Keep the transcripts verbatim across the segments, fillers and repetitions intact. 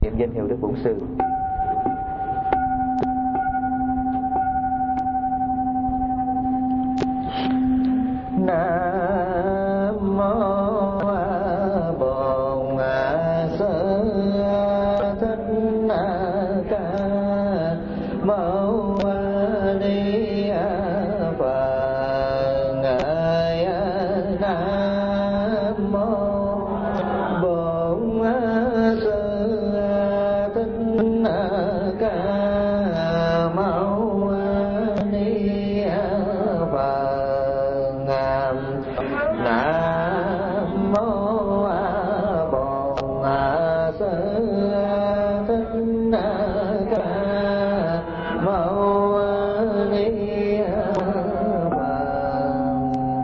niệm danh hiệu Đức Bổn Sư. Nam mô Bổn Sư Thích Ca Mâu Ni Phật. Nam mô Bổn Sư Thích Ca Mâu Ni Phật. Nam mô Bổn Sư Thích Ca Mâu Ni Phật.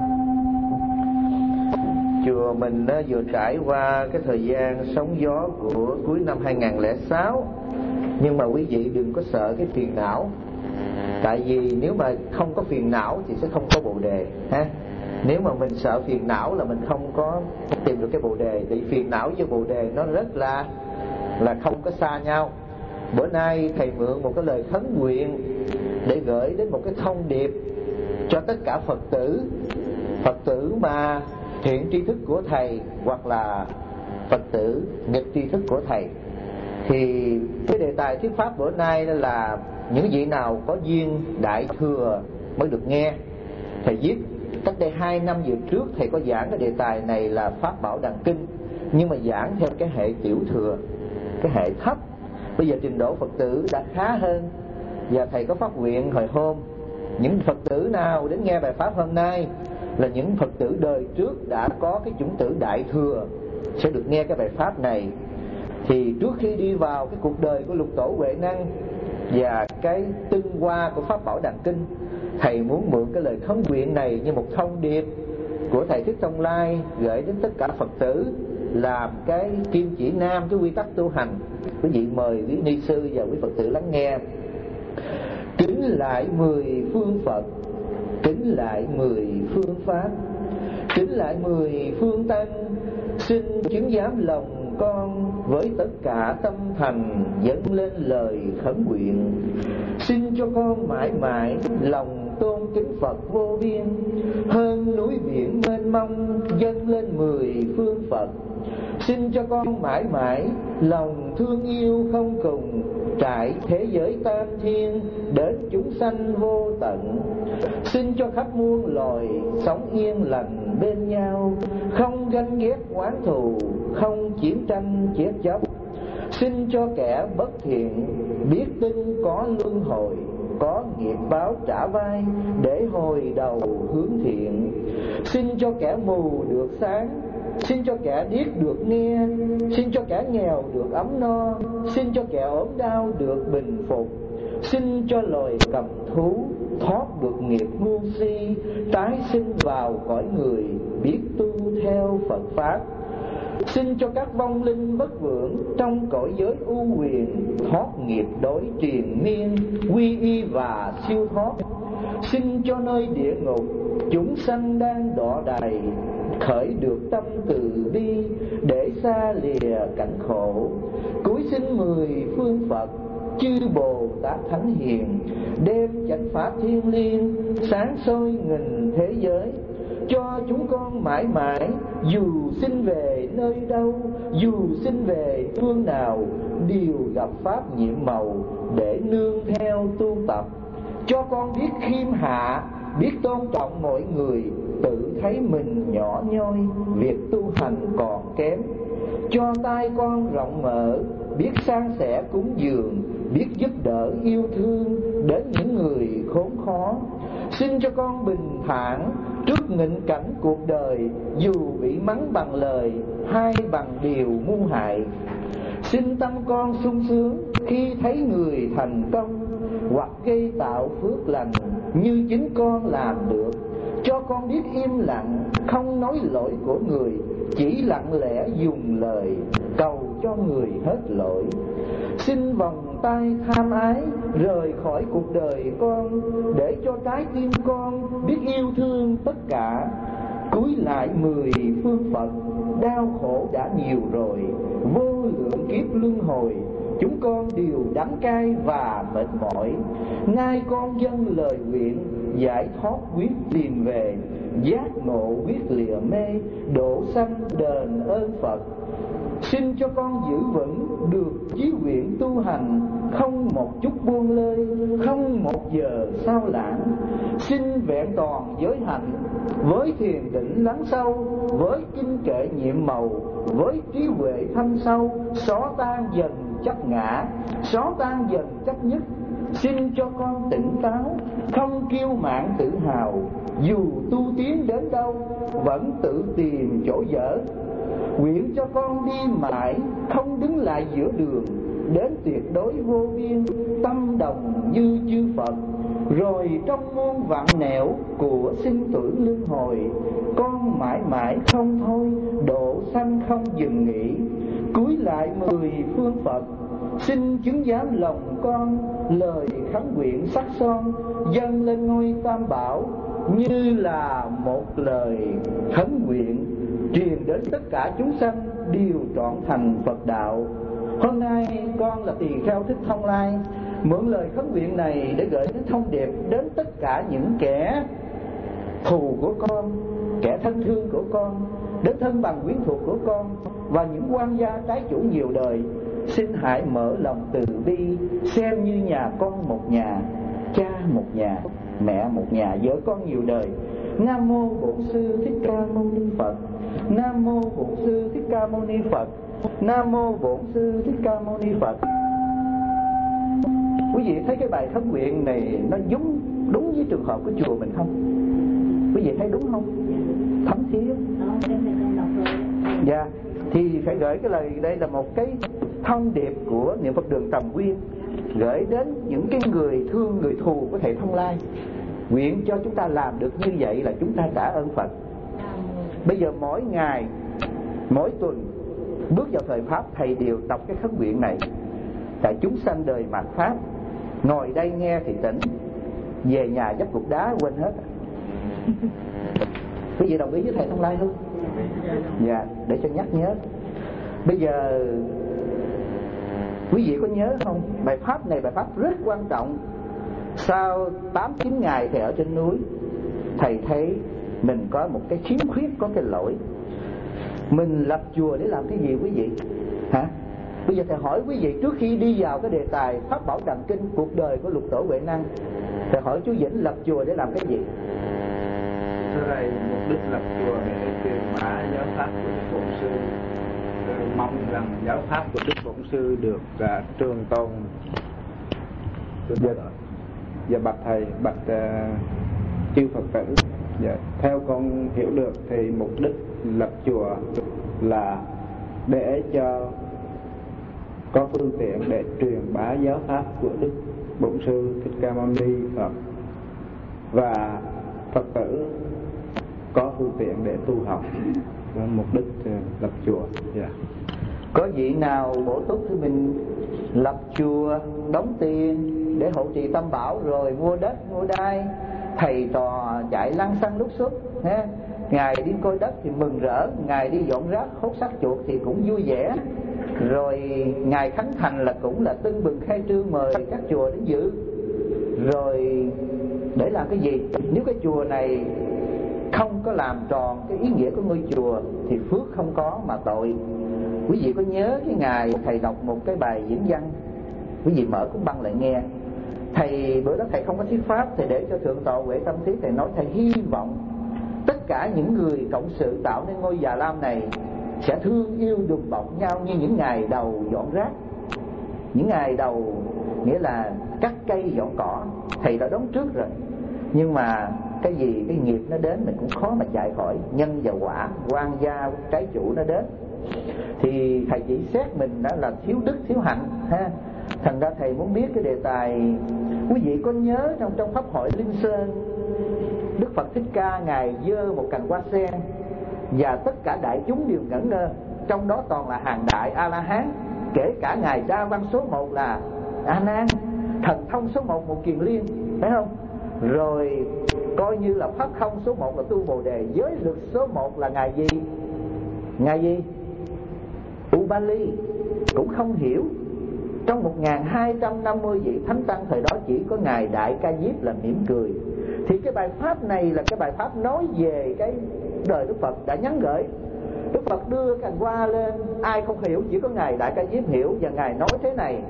Chùa mình đã vừa trải qua cái thời gian sóng gió của cuối năm hai không không sáu. Nhưng mà quý vị đừng có sợ cái phiền não. Tại vì nếu mà không có phiền não thì sẽ không có Bồ Đề ha. Nếu mà mình sợ phiền não là mình không có tìm được cái Bồ Đề. Vì phiền não với Bồ Đề nó rất là là không có xa nhau. Bữa nay thầy mượn một cái lời khấn nguyện để gửi đến một cái thông điệp cho tất cả Phật tử. Phật tử mà thiện tri thức của thầy hoặc là Phật tử nghịch tri thức của thầy. Thì cái đề tài thuyết pháp bữa nay là những vị nào có duyên đại thừa mới được nghe. Thầy viết cách đây hai năm về trước thầy có giảng cái đề tài này là Pháp Bảo Đàn Kinh, nhưng mà giảng theo cái hệ tiểu thừa, cái hệ thấp. Bây giờ trình độ Phật tử đã khá hơn, và thầy có phát nguyện hồi hôm những Phật tử nào đến nghe bài pháp hôm nay là những Phật tử đời trước đã có cái chủng tử đại thừa sẽ được nghe cái bài pháp này. Thì trước khi đi vào cái cuộc đời của Lục Tổ Huệ Năng và cái tinh hoa của Pháp Bảo Đàn Kinh, thầy muốn mượn cái lời khấn nguyện này như một thông điệp của thầy Thích Thông Lai gửi đến tất cả Phật tử, làm cái kim chỉ nam, cái quy tắc tu hành. Quý vị mời quý ni sư và quý Phật tử lắng nghe. Kính lại mười phương Phật, kính lại mười phương Pháp, kính lại mười phương Tăng, xin chứng giám lòng con với tất cả tâm thành dâng lên lời khấn nguyện. Xin cho con mãi mãi lòng tôn kính Phật vô biên, hơn núi biển mênh mông dâng lên mười phương Phật. Xin cho con mãi mãi lòng thương yêu không cùng, trải thế giới tam thiên đến chúng sanh vô tận. Xin cho khắp muôn loài sống yên lành bên nhau, không ganh ghét oán thù, không chiến tranh chết chóc. Xin cho kẻ bất thiện biết tin có luân hồi, có nghiệp báo trả vai để hồi đầu hướng thiện. Xin cho kẻ mù được sáng, xin cho kẻ điếc được nghe, xin cho kẻ nghèo được ấm no, xin cho kẻ ốm đau được bình phục. Xin cho loài cầm thú thoát được nghiệp ngu si, tái sinh vào cõi người biết tu theo Phật Pháp. Xin cho các vong linh bất vượng trong cõi giới u huyền thoát nghiệp đối triền miên, quy y và siêu thoát. Xin cho nơi địa ngục chúng sanh đang đọa đày khởi được tâm từ bi để xa lìa cảnh khổ. Cúi xin mười phương Phật chư Bồ Tát Thánh Hiền, đem chánh pháp thiên liêng sáng soi nghìn thế giới. Cho chúng con mãi mãi dù sinh về nơi đâu, dù sinh về phương nào, đều gặp pháp nhiệm màu để nương theo tu tập. Cho con biết khiêm hạ, biết tôn trọng mọi người, tự thấy mình nhỏ nhoi, việc tu hành còn kém. Cho tai con rộng mở, biết san sẻ cúng dường, biết giúp đỡ yêu thương đến những người khốn khó. Xin cho con bình thản trước nghịch cảnh cuộc đời, dù bị mắng bằng lời hay bằng điều mưu hại. Xin tâm con sung sướng khi thấy người thành công hoặc gây tạo phước lành như chính con làm được. Cho con biết im lặng, không nói lỗi của người, chỉ lặng lẽ dùng lời cầu cho người hết lỗi. Xin vòng tay tham ái rời khỏi cuộc đời con, để cho trái tim con biết yêu thương tất cả. Cúi lại mười phương Phật, đau khổ đã nhiều rồi, vô lượng kiếp kiếp luân hồi, chúng con đều đắng cay và mệt mỏi. Nay con dâng lời nguyện, giải thoát quyết tìm về, giác ngộ quyết lìa mê, độ sanh đền ơn Phật. Xin cho con giữ vững được chí nguyện tu hành, không một chút buông lơi, không một giờ sao lãng. Xin vẹn toàn giới hạnh, với thiền định lắng sâu, với kinh kệ nhiệm màu, với trí huệ thâm sâu, xóa tan dần chấp ngã, xóa tan dần chấp nhất. Xin cho con tỉnh táo, không kiêu mạn tự hào, dù tu tiến đến đâu vẫn tự tìm chỗ dở. Nguyện cho con đi mãi, không đứng lại giữa đường, đến tuyệt đối vô biên, tâm đồng như chư Phật. Rồi trong muôn vạn nẻo của sinh tử luân hồi, con mãi mãi không thôi, độ sanh không dừng nghỉ. Cúi lại mười phương Phật, xin chứng giám lòng con, lời khấn nguyện sắc son dâng lên ngôi Tam Bảo, như là một lời khấn nguyện truyền đến tất cả chúng sanh đều trọn thành Phật đạo. Hôm nay con là tỳ kheo Thích Thông Lai, mượn lời khấn nguyện này để gửi đến thông điệp đến tất cả những kẻ thù của con, kẻ thân thương của con, đến thân bằng quyến thuộc của con và những quan gia trái chủ nhiều đời. Xin hãy mở lòng từ bi, xem như nhà con một nhà, cha một nhà, mẹ một nhà, vợ con nhiều đời. Nam mô Bổn Sư Thích Ca Mâu Ni Phật. Nam mô Bổn Sư Thích Ca Mâu Ni Phật. Nam mô Bổn Sư Thích Ca Mâu Ni Phật. Quý vị thấy cái bài khấn nguyện này nó đúng đúng với trường hợp của chùa mình không? Quý vị thấy đúng không? Thấm thía. Dạ, thì phải gửi cái lời, đây là một cái thông điệp của Niệm Phật Đường Tầm Quyên gửi đến những cái người thương, người thù của thầy Thông Lai. Nguyện cho chúng ta làm được như vậy là chúng ta trả ơn Phật. Bây giờ mỗi ngày, mỗi tuần bước vào thời Pháp, thầy đều đọc cái khấn nguyện này. Tại chúng sanh đời mạt Pháp, ngồi đây nghe thì tỉnh, về nhà dấp cục đá quên hết. Quý vị đồng ý với thầy Thông Lai không? Dạ, để cho nhắc nhớ. Bây giờ quý vị có nhớ không? Bài pháp này bài pháp rất quan trọng. Sau tám chín ngày thầy ở trên núi, thầy thấy mình có một cái khiếm khuyết, có cái lỗi. Mình lập chùa để làm cái gì quý vị? Hả? Bây giờ thầy hỏi quý vị, trước khi đi vào cái đề tài Pháp Bảo Đặng Kinh, cuộc đời của Lục Tổ Huệ Năng, thầy hỏi chú Vĩnh lập chùa để làm cái gì? Thưa thầy, mục đích lập chùa để truyền bá giáo pháp của Đức Bổn Sư. Tôi mong rằng giáo pháp của Đức Bổn Sư được uh, trường tồn. Dạ, dạ bạch thầy, bạch uh, chư Phật tử. Dạ, theo con hiểu được thì mục đích lập chùa là để cho có phương tiện để truyền bá giáo pháp của Đức Bổn Sư Thích Ca Mâu Ni Phật, và Phật tử có phương tiện để tu học. Đó mục đích lập chùa. Yeah. Có vị nào bổ túc thì mình lập chùa, đóng tiền để hộ trì Tam Bảo, rồi mua đất, mua đai, thầy trò chạy lăng xăng lúc xúc. Ngài đi coi đất thì mừng rỡ, ngài đi dọn rác hốt xác chuột thì cũng vui vẻ. Rồi ngài khánh thành là cũng là tưng bừng khai trương, mời các chùa đến dự. Rồi để làm cái gì? Nếu cái chùa này không có làm tròn cái ý nghĩa của ngôi chùa thì phước không có mà tội. Quý vị có nhớ cái ngày thầy đọc một cái bài diễn văn, quý vị mở cuốn băng lại nghe. Thầy bữa đó thầy không có thuyết pháp, thầy để cho Thượng tọa Huệ Tâm Thí thầy nói thầy hy vọng tất cả những người cộng sự tạo nên ngôi Già Lam này sẽ thương yêu đùm bọc nhau như những ngày đầu dọn rác, những ngày đầu nghĩa là cắt cây dọn cỏ. Thầy đã đón trước rồi, nhưng mà cái gì cái nghiệp nó đến mình cũng khó mà chạy khỏi. Nhân và quả, quan gia trái chủ nó đến, thì thầy chỉ xét mình đã là thiếu đức thiếu hạnh ha. Thành ra thầy muốn biết cái đề tài. Quý vị có nhớ trong trong pháp hội Linh Sơn, Đức Phật Thích Ca ngài giơ một cành hoa sen và tất cả đại chúng đều ngẩn ngơ, trong đó toàn là hàng đại A La Hán, kể cả ngài Đa Văn số một là A Nan, thần thông số một một kiền liên, phải không? Rồi coi như là pháp không số một là Tu Bồ Đề, giới lực số một là ngài gì? Ngài gì? Ubali. cũng không hiểu. Trong một nghìn hai trăm năm mươi vị thánh tăng thời đó chỉ có ngài Đại Ca Diếp là mỉm cười. Thì cái bài pháp này là cái bài pháp nói về cái đời Đức Phật đã nhắn gửi. Đức Phật đưa cành hoa lên, ai không hiểu, chỉ có ngài Đại Ca Diếp hiểu. Và ngài nói thế này: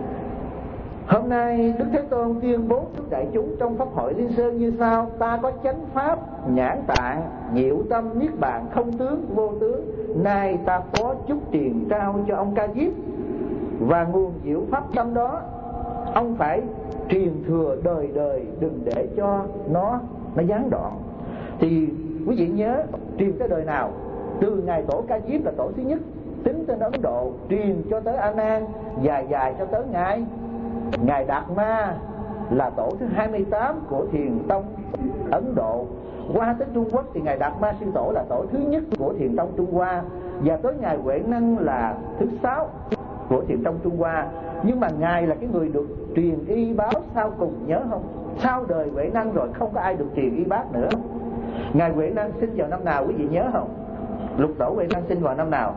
hôm nay Đức Thế Tôn tuyên bố trước đại chúng trong pháp hội Liên Sơn như sau: ta có chánh pháp, nhãn tạng, diệu tâm, niết bàn, không tướng, vô tướng. Nay ta có chút tiền trao cho ông Ca Diếp, và nguồn diệu pháp tâm đó ông phải truyền thừa đời đời, đừng để cho nó nó gián đoạn. Thì quý vị nhớ, truyền tới đời nào? Từ ngài Tổ Ca Diếp là tổ thứ nhất, tính trên Ấn Độ, truyền cho tới A Nan, dài dài cho tới ngài ngài Đạt Ma là tổ thứ hai mươi tám của Thiền Tông Ấn Độ. Qua tới Trung Quốc thì ngài Đạt Ma Sư Tổ là tổ thứ nhất của Thiền Tông Trung Hoa, và tới ngài Huệ Năng là thứ sáu của Thiền Tông Trung Hoa. Nhưng mà ngài là cái người được truyền y báo sau cùng, nhớ không? Sau đời Huệ Năng rồi không có ai được truyền y bác nữa. Ngài Huệ Năng sinh vào năm nào quý vị nhớ không? Lục Tổ Huệ Năng sinh vào năm nào?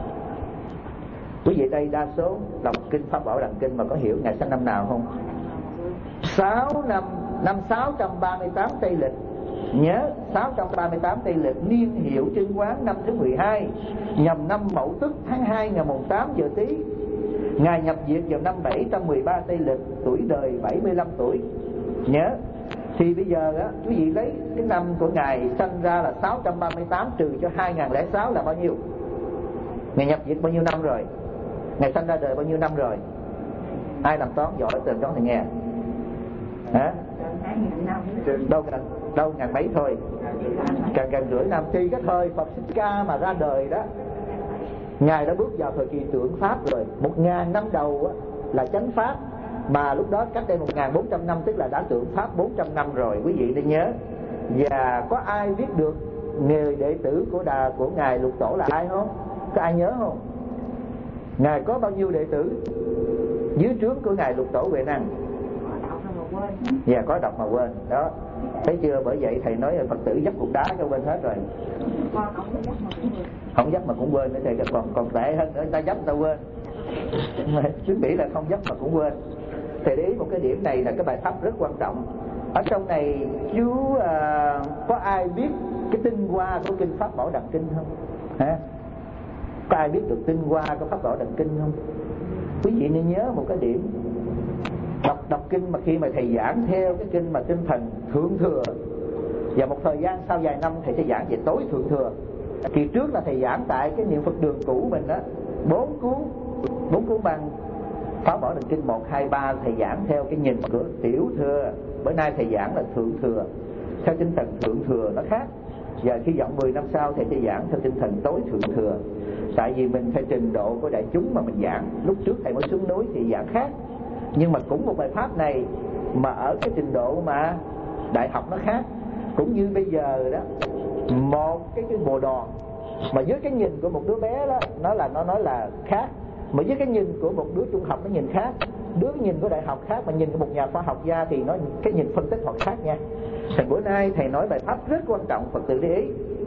Quý vị đây đa số đọc kinh Pháp Bảo Đằng Kinh mà có hiểu ngài sinh năm nào không? Sáu năm năm sáu trăm ba mươi tám Tây Lịch. Nhớ sáu trăm ba mươi tám Tây Lịch, niên hiệu Trinh Quán năm thứ mười hai, nhằm năm Mậu Tuất tháng hai ngày mùng tám giờ Tý. Ngài nhập diệt vào năm bảy trăm mười ba Tây Lịch, tuổi đời bảy mươi lăm tuổi. Nhớ. Thì bây giờ á, quý vị lấy cái năm của ngài sinh ra là sáu trăm ba mươi tám trừ cho hai nghìn lẻ sáu là bao nhiêu? Ngài nhập diệt bao nhiêu năm rồi? Ngài sinh ra đời bao nhiêu năm rồi? Ai làm toán giỏi từ đó thì nghe. Hả? Đâu gần đâu ngàn mấy thôi, gần gần rưỡi năm. Thì cái thời Phật Thích Ca mà ra đời đó, ngài đã bước vào thời kỳ tượng pháp rồi. Một ngàn năm đầu á, là chánh pháp, mà lúc đó cách đây một ngàn bốn trăm năm, tức là đã tượng pháp bốn trăm năm rồi. Quý vị nên nhớ. Và có ai biết được người đệ tử của đà của ngài Lục Tổ là ai không? Có ai nhớ không? Ngài có bao nhiêu đệ tử dưới trướng của ngài Lục Tổ Huệ Năng? Dạ, có đọc mà quên đó, thấy chưa? Bởi vậy thầy nói là Phật tử dấp cục đá cho quên hết rồi. Không dấp mà cũng quên nữa, thầy còn còn tệ hơn nữa, người ta dấp người ta quên. Chứ nghĩ là không dấp mà cũng quên. Thầy để ý một cái điểm này là cái bài pháp rất quan trọng. Ở trong này chú à, có ai biết cái tinh hoa của kinh Pháp Bảo Đằng Kinh không? Hả? Có ai biết được tinh hoa của Pháp Bảo Đằng Kinh không? Quý vị nên nhớ một cái điểm. Đọc đọc kinh mà khi mà thầy giảng theo cái kinh mà tinh thần thượng thừa, và một thời gian sau vài năm thầy sẽ giảng về tối thượng thừa. Kỳ trước là thầy giảng tại cái niệm Phật đường cũ mình đó, bốn cuốn bốn cuốn băng Pháp Bảo Đằng Kinh một, hai, ba, thầy giảng theo cái nhìn của tiểu thừa. Bữa nay thầy giảng là thượng thừa, theo tinh thần thượng thừa nó khác. Và khi vọng mười năm sau thầy sẽ giảng theo tinh thần tối thượng thừa. Tại vì mình theo trình độ của đại chúng mà mình giảng. Lúc trước thầy mới xuống núi thì giảng khác, nhưng mà cũng một bài pháp này mà ở cái trình độ mà đại học nó khác. Cũng như bây giờ đó, một cái cái bồ đòn mà dưới cái nhìn của một đứa bé đó, nó là nó nói là khác, mà dưới cái nhìn của một đứa trung học nó nhìn khác, đứa nhìn của đại học khác, mà nhìn của một nhà khoa học gia thì nó cái nhìn phân tích họ khác nha. Thành bữa nay thầy nói bài pháp rất quan trọng, Phật tử để ý.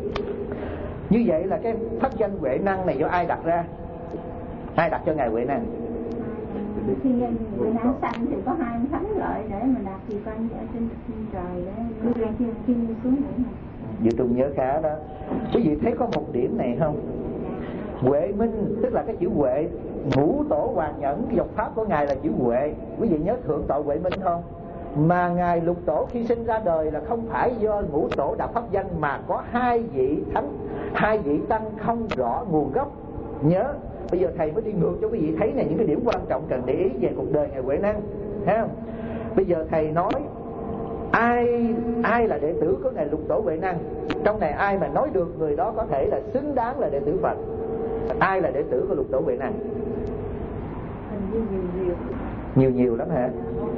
Như vậy là cái pháp danh Huệ Năng này do ai đặt ra? Ai đặt cho ngài Huệ Năng? Khi Huệ Năng sanh thì có hai ông thánh lợi để mà đạt kỳ quan ở trên trời để đưa ra thiên kinh xuống nữa. Dự Trung nhớ khá đó. Quý vị thấy có một điểm này không? Huệ Minh tức là cái chữ Huệ, ngũ tổ Hoàng Nhẫn, cái dòng pháp của ngài là chữ Huệ. Quý vị nhớ thượng tọa Huệ Minh không? Mà ngài Lục Tổ khi sinh ra đời là không phải do ngũ tổ đặt pháp danh, mà có hai vị thánh, hai vị tăng không rõ nguồn gốc. Nhớ, bây giờ thầy mới đi ngược cho quý vị thấy này những cái điểm quan trọng cần để ý về cuộc đời ngài Huệ Năng, thấy không? Bây giờ thầy nói ai ai là đệ tử của ngài Lục Tổ Huệ Năng, trong này ai mà nói được người đó có thể là xứng đáng là đệ tử Phật. Ai là đệ tử của Lục Tổ Huệ Năng? Nhiều nhiều lắm hả?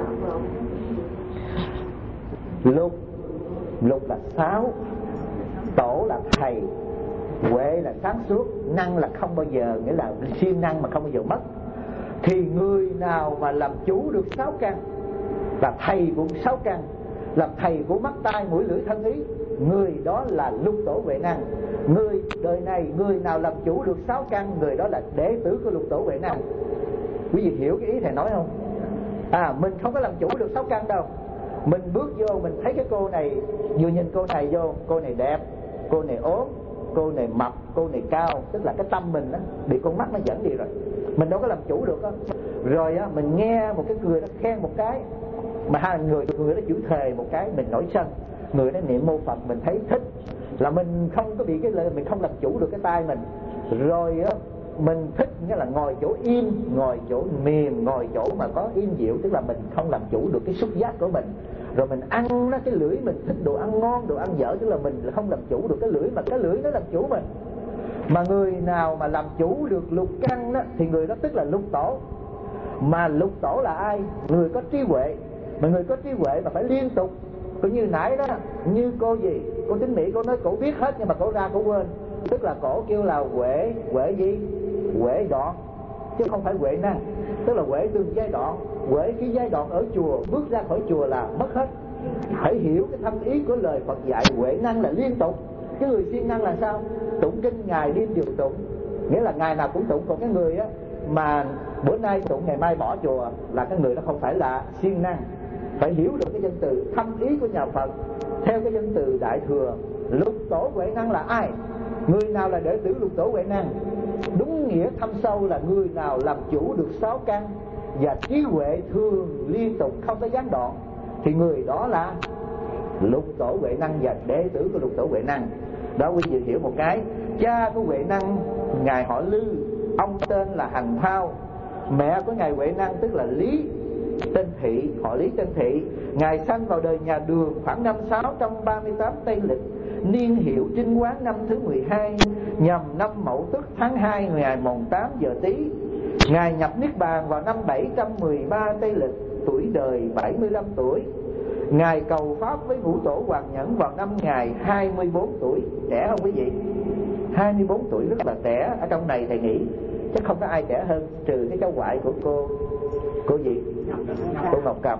Lục Lục là sáu, Tổ là thầy, Huệ là sáng suốt, Năng là không bao giờ, nghĩa là siêng năng mà không bao giờ mất. Thì người nào mà làm chủ được sáu căn là thầy của sáu căn, làm thầy của mắt tai mũi lưỡi thân ý, người đó là lục tổ Huệ Năng. Người đời này người nào làm chủ được sáu căn, người đó là đệ tử của lục tổ Huệ Năng. Quý vị hiểu cái ý thầy nói không? À, mình không có làm chủ được sáu căn đâu. Mình bước vô mình thấy cái cô này, vừa nhìn cô này vô, cô này đẹp, cô này ốm, cô này mập, cô này cao, tức là cái tâm mình đó, bị con mắt nó dẫn đi rồi. Mình đâu có làm chủ được đó. Rồi á, mình nghe một cái người đó khen một cái, mà hai người người đó chửi thề một cái, mình nổi sân. Người đó niệm mô Phật, mình thấy thích, là mình không có bị cái lời, mình không làm chủ được cái tay mình. Rồi á, mình thích nghĩa là ngồi chỗ im, ngồi chỗ mềm, ngồi chỗ mà có im dịu, tức là mình không làm chủ được cái xúc giác của mình. Rồi mình ăn đó, cái lưỡi mình thích đồ ăn ngon, đồ ăn dở, tức là mình không làm chủ được cái lưỡi, mà cái lưỡi nó làm chủ mình. Mà người nào mà làm chủ được lục căn đó thì người đó tức là lục tổ. Mà lục tổ là ai? Người có trí huệ. Mà người có trí huệ mà phải liên tục. Cũng như nãy đó, như cô gì, cô Tính Mỹ, cô nói cổ biết hết nhưng mà cổ ra cổ quên. Tức là cổ kêu là huệ, huệ gì? Huệ đoạn, chứ không phải huệ năng. Tức là huệ từng giai đoạn. Huệ cái giai đoạn ở chùa, bước ra khỏi chùa là mất hết. Phải hiểu cái thâm ý của lời Phật dạy. Huệ năng là liên tục. Cái người siêng năng là sao? Tụng kinh ngày đêm đều tụng, nghĩa là ngày nào cũng tụng. Còn cái người á mà bữa nay tụng ngày mai bỏ chùa là cái người đó không phải là siêng năng. Phải hiểu được cái danh từ thâm ý của nhà Phật. Theo cái danh từ Đại Thừa, lục tổ Huệ Năng là ai? Người nào là đệ tử lục tổ Huệ Năng? Đúng nghĩa thâm sâu là người nào làm chủ được sáu căn và trí huệ thường liên tục không có gián đoạn, thì người đó là lục tổ Huệ Năng và đệ tử của lục tổ Huệ Năng. Đó quý vị hiểu một cái. Cha của Huệ Năng ngài họ Lư, ông tên là Hành Thao. Mẹ của ngài Huệ Năng tức là Lý Tên Thị, họ Lý Tên Thị. Ngài sanh vào đời nhà Đường khoảng năm sáu trăm ba mươi tám Tây Lịch, niên hiệu Trinh Quán năm thứ mười hai, nhằm năm Mậu Tuất tháng hai, ngày mồng tám giờ Tý. Ngài nhập Niết Bàn vào năm bảy trăm mười ba Tây Lịch, tuổi đời bảy mươi lăm tuổi. Ngài cầu pháp với Ngũ Tổ Hoàng Nhẫn vào năm ngài hai mươi bốn tuổi. Trẻ không quý vị? hai mươi bốn tuổi rất là trẻ. Ở trong này thầy nghĩ chắc không có ai trẻ hơn, trừ cái cháu ngoại của cô Cô gì? Cô Ngọc Cầm.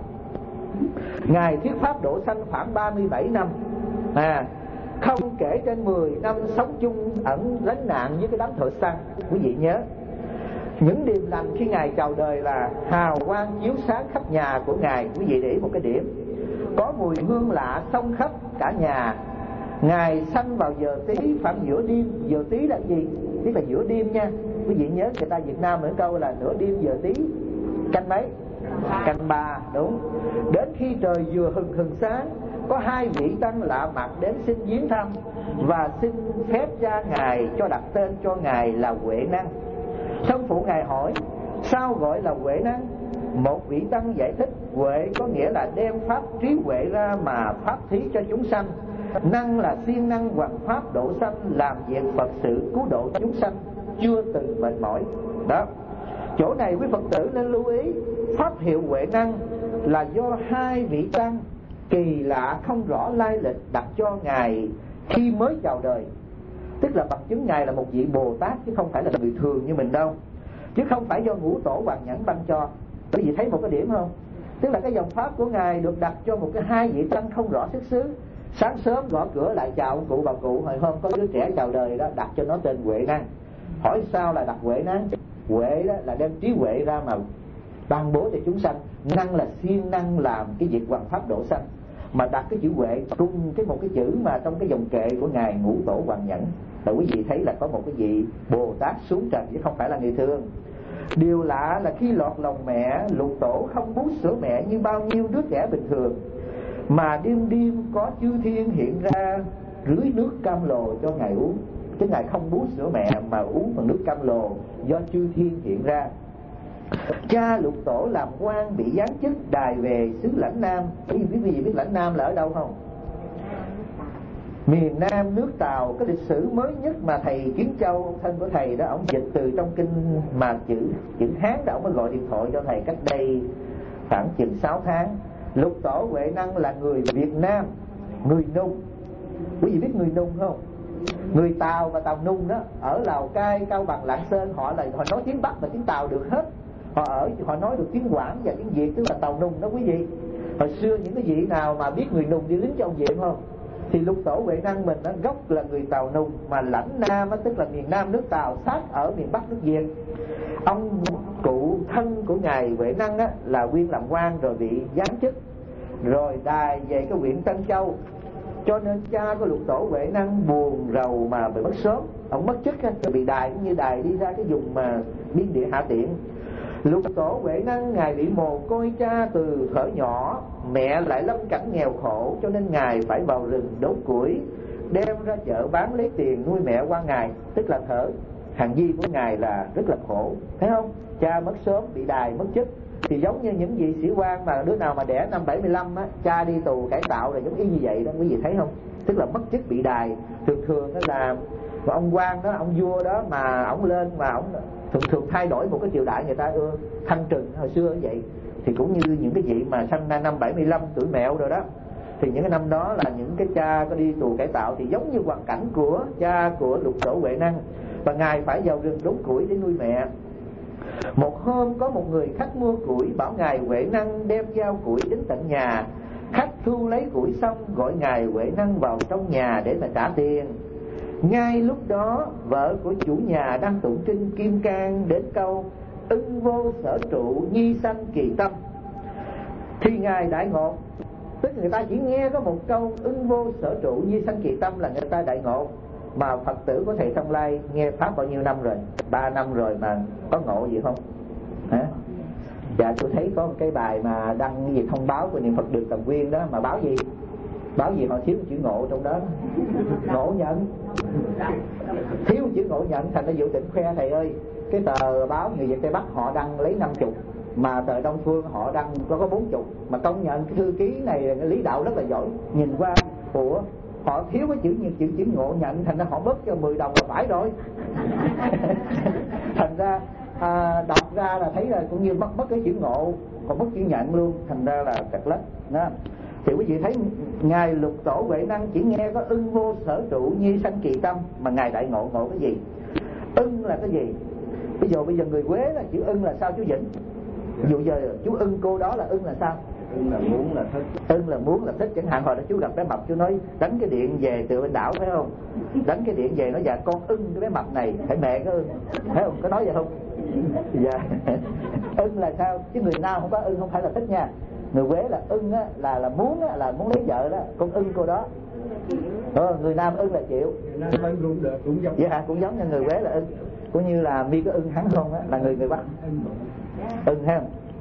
Ngài thuyết pháp độ sanh khoảng ba mươi bảy năm, à, không kể trên mười năm sống chung ẩn lánh nạn với cái đám thợ săn. Quý vị nhớ những điềm lành khi ngài chào đời là hào quang chiếu sáng khắp nhà của ngài. Quý vị để ý một cái điểm, có mùi hương lạ xông khắp cả nhà. Ngài sanh vào giờ Tý, khoảng giữa đêm. Giờ Tý là gì? Tức là giữa đêm nha. Quý vị nhớ người ta Việt Nam ở câu là nửa đêm giờ Tý, canh mấy? Canh ba, đúng. Đến khi trời vừa hừng hừng sáng, có hai vị tăng lạ mặt đến xin viếng thăm và xin phép cha ngài cho đặt tên cho ngài là Huệ Năng. Thân phụ ngài hỏi sao gọi là Huệ Năng? Một vị tăng giải thích Huệ có nghĩa là đem pháp trí huệ ra mà pháp thí cho chúng sanh. Năng là siêng năng hoằng pháp độ sanh, làm việc Phật sự cứu độ chúng sanh, chưa từng mệt mỏi. Đó, chỗ này quý Phật tử nên lưu ý, pháp hiệu Huệ Năng là do hai vị tăng kỳ lạ không rõ lai lịch đặt cho ngài khi mới chào đời. Tức là bằng chứng ngài là một vị Bồ Tát chứ không phải là người thường như mình đâu, chứ không phải do Ngũ Tổ Hoàng Nhẫn ban cho. Quý vị thấy một cái điểm không? Tức là cái dòng pháp của ngài được đặt cho một cái hai vị tăng không rõ xuất xứ. Sáng sớm gõ cửa lại chào ông cụ bà cụ, hồi hôm có đứa trẻ chào đời đó, đặt cho nó tên Huệ Năng. Hỏi sao là đặt Huệ Năng? Huệ đó là đem trí huệ ra mà ban bố cho chúng sanh. Năng là siêng năng làm cái việc hoằng pháp độ sanh, mà đặt cái chữ Huệ trung cái một cái chữ mà trong cái dòng kệ của ngài Ngũ Tổ Hoàng Nhẫn. Rồi quý vị thấy là có một cái vị Bồ Tát xuống trần chứ không phải là người thường. Điều lạ là khi lọt lòng mẹ, lục tổ không bú sữa mẹ như bao nhiêu đứa trẻ bình thường, mà đêm đêm có chư thiên hiện ra rưới nước cam lồ cho ngài uống. Chứ ngài không bú sữa mẹ mà uống bằng nước cam lồ do chư thiên hiện ra. Cha lục tổ làm quan bị giáng chức đài về xứ Lãnh Nam. Quý vị biết, biết Lãnh Nam là ở đâu không? Miền Nam nước Tàu. Cái lịch sử mới nhất mà thầy Kiến Châu, ông thân của thầy đó, ông dịch từ trong kinh mà chữ chữ Hán đó, ông mới gọi điện thoại cho thầy cách đây khoảng chừng sáu tháng. Lục tổ Huệ Năng là người Việt Nam, người Nung. Quý vị biết người Nung không? Người Tàu và Tàu Nung đó, ở Lào Cai, Cao Bằng, Lạng Sơn, họ là họ nói tiếng Bắc và tiếng Tàu được hết. Họ ở họ nói được tiếng Quảng và tiếng Việt, tức là Tàu Nung đó quý vị. Hồi xưa những cái vị nào mà biết người Nung đi lính cho ông Diệm không? Thì Lục Tổ Huệ Năng mình đó, gốc là người Tàu Nùng, mà lãnh Nam đó, tức là miền Nam nước Tàu, sát ở miền Bắc nước Việt. Ông cụ thân của ngài Huệ Năng á, là nguyên làm quan rồi bị giáng chức, rồi đài về cái huyện Tân Châu. Cho nên cha của Lục Tổ Huệ Năng buồn rầu mà bị mất sớm. Ông mất chức á, rồi bị đài cũng như đài đi ra cái vùng mà biên địa Hạ Tiện. Lục Tổ Huệ Năng ngài bị mồ côi cha từ thuở nhỏ, mẹ lại lâm cảnh nghèo khổ, cho nên ngài phải vào rừng đốn củi, đem ra chợ bán lấy tiền nuôi mẹ qua ngày. Tức là thở hàng di của ngài là rất là khổ, thấy không? Cha mất sớm, bị đài, mất chức. Thì giống như những vị sĩ quan mà đứa nào mà đẻ năm bảy mươi lăm á, cha đi tù cải tạo là giống y như vậy đó, quý vị thấy không? Tức là mất chức, bị đài. Thường thường đó là và ông quan đó, ông vua đó mà ông lên mà ông thường thường thay đổi một cái triều đại người ta ưa thanh trừng hồi xưa như vậy. Thì cũng như những cái vị mà sinh ra năm bảy mươi lăm tuổi mẹo rồi đó, thì những cái năm đó là những cái cha có đi tù cải tạo, thì giống như hoàn cảnh của cha của Lục Tổ Huệ Năng. Và ngài phải vào rừng đốn củi để nuôi mẹ. Một hôm có một người khách mua củi bảo ngài Huệ Năng đem giao củi đến tận nhà. Khách thu lấy củi xong gọi ngài Huệ Năng vào trong nhà để mà trả tiền. Ngay lúc đó vợ của chủ nhà đang tụng kinh Kim Cang đến câu ưng vô sở trụ nhi sanh kỳ tâm, thì ngài đại ngộ. Tức người ta chỉ nghe có một câu ưng vô sở trụ nhi sanh kỳ tâm là người ta đại ngộ. Mà Phật tử của thầy Thông Lai nghe pháp bao nhiêu năm rồi? Ba năm rồi mà có ngộ gì không? Hả? Dạ tôi thấy có một cái bài mà đăng cái gì thông báo của niệm Phật Đường Tầm Quyên đó, mà báo gì? Báo gì họ thiếu chữ ngộ trong đó. Ngộ nhận. Thiếu chữ ngộ nhận, thành ra Vũ Tịnh khoe thầy ơi, cái tờ báo Người Việt Tây Bắc họ đăng lấy năm chục, mà tờ Đông Phương họ đăng có có bốn chục. Mà công nhận cái thư ký này lý đạo rất là giỏi. Nhìn qua, ủa họ thiếu cái chữ chữ chữ ngộ nhận, thành ra họ bớt cho mười đồng là phải rồi. Thành ra à, đọc ra là thấy là cũng như mất mất cái chữ ngộ, còn mất chữ nhận luôn, thành ra là cật lất đó. Thì quý vị thấy ngài Lục Tổ Huệ Năng chỉ nghe có ưng vô sở trụ nhi sanh kỳ tâm, mà ngài đại ngộ ngộ cái gì? Ưng là cái gì? Ví dụ bây giờ người Quế là chữ ưng là sao chú Vĩnh? Ví dụ giờ chú ưng cô đó là ưng là sao? Ưng là muốn, là thích. Ưng là muốn, là thích. Chẳng hạn hồi đó chú gặp bé mập, chú nói đánh cái điện về từ bên đảo, phải không? Đánh cái điện về nói dạ con ưng cái bé mập này, phải mẹ cái ưng, phải không? Có nói vậy không? Dạ. Ưng là sao? Chứ người nào không có ưng không phải là thích nha. Người Quế là ưng á, là là muốn á, là muốn lấy vợ đó, con ưng cô đó. Ờ, người Nam ưng là chịu. Cũng được, cũng giống. Dạ cũng giống như người Quế là ưng. Cũng như là mi có ưng hắn không á, là người người Bắc. Ưng ha.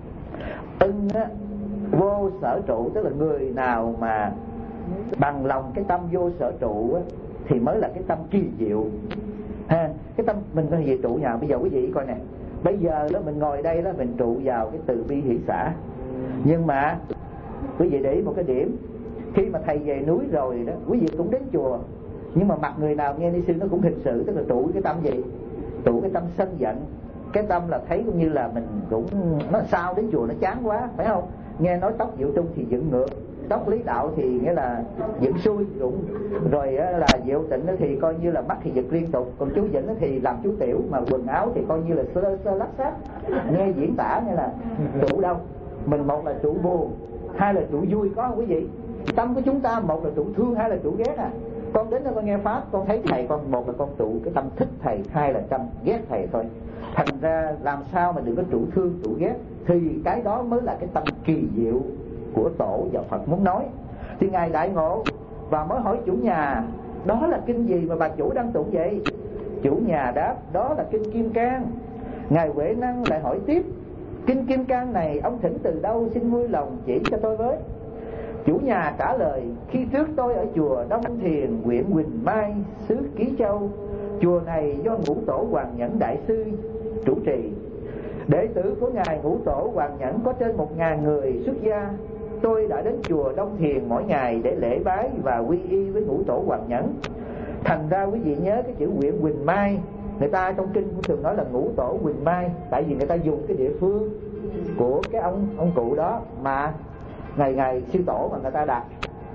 Ưng á, vô sở trụ, tức là người nào mà bằng lòng cái tâm vô sở trụ á, thì mới là cái tâm kỳ diệu ha. Cái tâm mình có gì trụ nhà. Bây giờ quý vị coi nè, bây giờ đó mình ngồi đây đó, mình trụ vào cái từ bi hỷ xả. Nhưng mà quý vị để ý một cái điểm, khi mà thầy về núi rồi đó, quý vị cũng đến chùa, nhưng mà mặt người nào nghe ni sư nó cũng hình sự, tức là trụ cái tâm gì? Trụ cái tâm sân giận. Cái tâm là thấy cũng như là mình cũng nó sao đến chùa nó chán quá, phải không? Nghe nói tóc Diệu Trung thì dựng ngược, tóc Lý Đạo thì nghĩa là dựng xuôi cũng, rồi là Diệu Tịnh thì coi như là mắt thì giật liên tục, còn chú Vĩnh thì làm chú Tiểu, mà quần áo thì coi như là sơ sơ lắc sát. Nghe diễn tả như là trụ đâu? Mình một là trụ buồn, hai là trụ vui, có không quý vị? Tâm của chúng ta một là trụ thương, hai là trụ ghét à. Con đến đó con nghe pháp, con thấy thầy, con một là con trụ cái tâm thích thầy, hai là tâm ghét thầy thôi. Thành ra làm sao mà đừng có trụ thương, trụ ghét, thì cái đó mới là cái tâm kỳ diệu của Tổ và Phật muốn nói. Thì ngài đại ngộ và mới hỏi chủ nhà, đó là kinh gì mà bà chủ đang tụng vậy? Chủ nhà đáp, đó là kinh Kim Cang. Ngài Huệ Năng lại hỏi tiếp, kinh Kim Cang này ông thỉnh từ đâu, xin vui lòng chỉ cho tôi với. Chủ nhà trả lời, khi trước tôi ở chùa Đông Thiền, huyện Quỳnh Mai, xứ Ký Châu. Chùa này do Ngũ Tổ Hoàng Nhẫn Đại Sư chủ trì. Đệ tử của ngài Ngũ Tổ Hoàng Nhẫn có trên một ngàn người xuất gia. Tôi đã đến chùa Đông Thiền mỗi ngày để lễ bái và quy y với Ngũ Tổ Hoàng Nhẫn. Thành ra quý vị nhớ cái chữ huyện Quỳnh Mai, người ta trong kinh cũng thường nói là Ngũ Tổ Quỳnh Mai, tại vì người ta dùng cái địa phương của cái ông ông cụ đó mà ngày ngày sư tổ mà người ta đặt.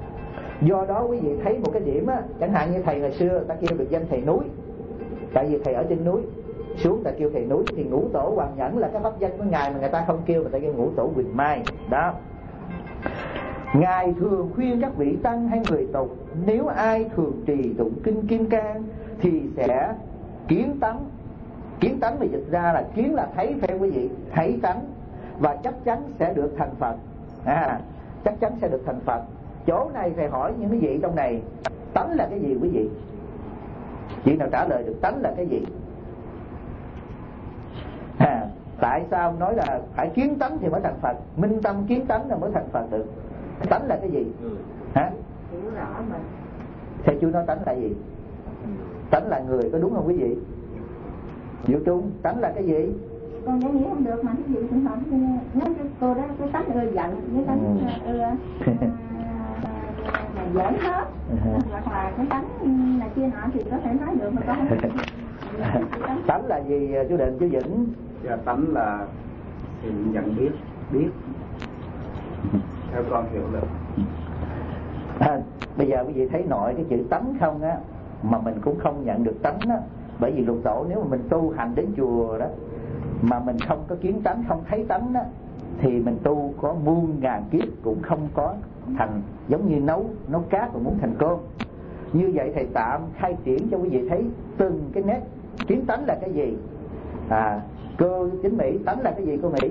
Do đó quý vị thấy một cái điểm á, chẳng hạn như thầy ngày xưa ta kêu được danh thầy núi, tại vì thầy ở trên núi, xuống ta kêu thầy núi. Thì Ngũ Tổ Hoàng Nhẫn là cái pháp danh của ngài mà người ta không kêu, người ta kêu Ngũ Tổ Quỳnh Mai đó. Ngài thường khuyên các vị tăng hay người tục nếu ai thường trì tụng kinh Kim Cang thì sẽ kiến tánh. Kiến tánh mà dịch ra là kiến là thấy, phải quý vị, thấy tánh, và chắc chắn sẽ được thành Phật. À, chắc chắn sẽ được thành Phật. Chỗ này thầy hỏi những cái vị trong này, tánh là cái gì quý vị? Vị nào trả lời được tánh là cái gì? À, tại sao nói là phải kiến tánh thì mới thành Phật? Minh tâm kiến tánh là mới thành Phật được. Tánh là cái gì? Hả? Thầy chú nói tánh là gì? Tánh là người, có đúng không quý vị? Diệu Trung, tánh là cái gì? Con giải nghĩa không được mà cái gì cũng hỏi nói cái cô đó cái tánh ưa giận, cái tánh ưa là giỡn hết, hoặc là cái tánh là kia nọ thì có thể nói được mà con không. Tánh là gì chú Định, chú Vĩnh? Dạ, tánh là sự nhận biết, biết theo con hiểu được. À, bây giờ quý vị thấy nội cái chữ tánh không á, mà mình cũng không nhận được tánh á. Bởi vì Lục Tổ nếu mà mình tu hành đến chùa đó mà mình không có kiến tánh, không thấy tánh á, thì mình tu có muôn ngàn kiếp cũng không có thành. Giống như nấu nấu cát mà muốn thành cơm. Như vậy thầy tạm khai triển cho quý vị thấy từng cái nét. Kiến tánh là cái gì? À, cô Chính Mỹ, tánh là cái gì cô Mỹ?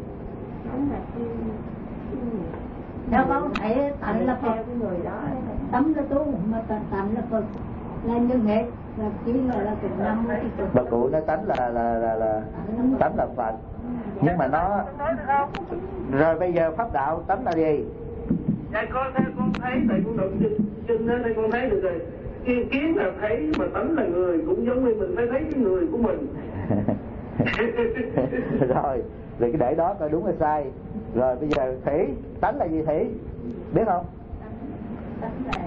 Theo con thấy tánh là Phật, cái người đó tấm là tu mà tánh là Phật, là như vậy là chỉ là là từ năm bà cụ nói tánh là là là, là tánh là Phật, nhưng mà nó rồi bây giờ pháp đạo tánh là gì? Dạ con theo con thấy, tại con đọc chân chân đây con thấy được rồi. Kiến, kiến là thấy, mà tánh là người, cũng giống như mình phải thấy cái người của mình. Rồi, rồi cái để đó coi đúng hay sai. Rồi bây giờ Thủy, tánh là gì Thủy? Biết không? Tánh là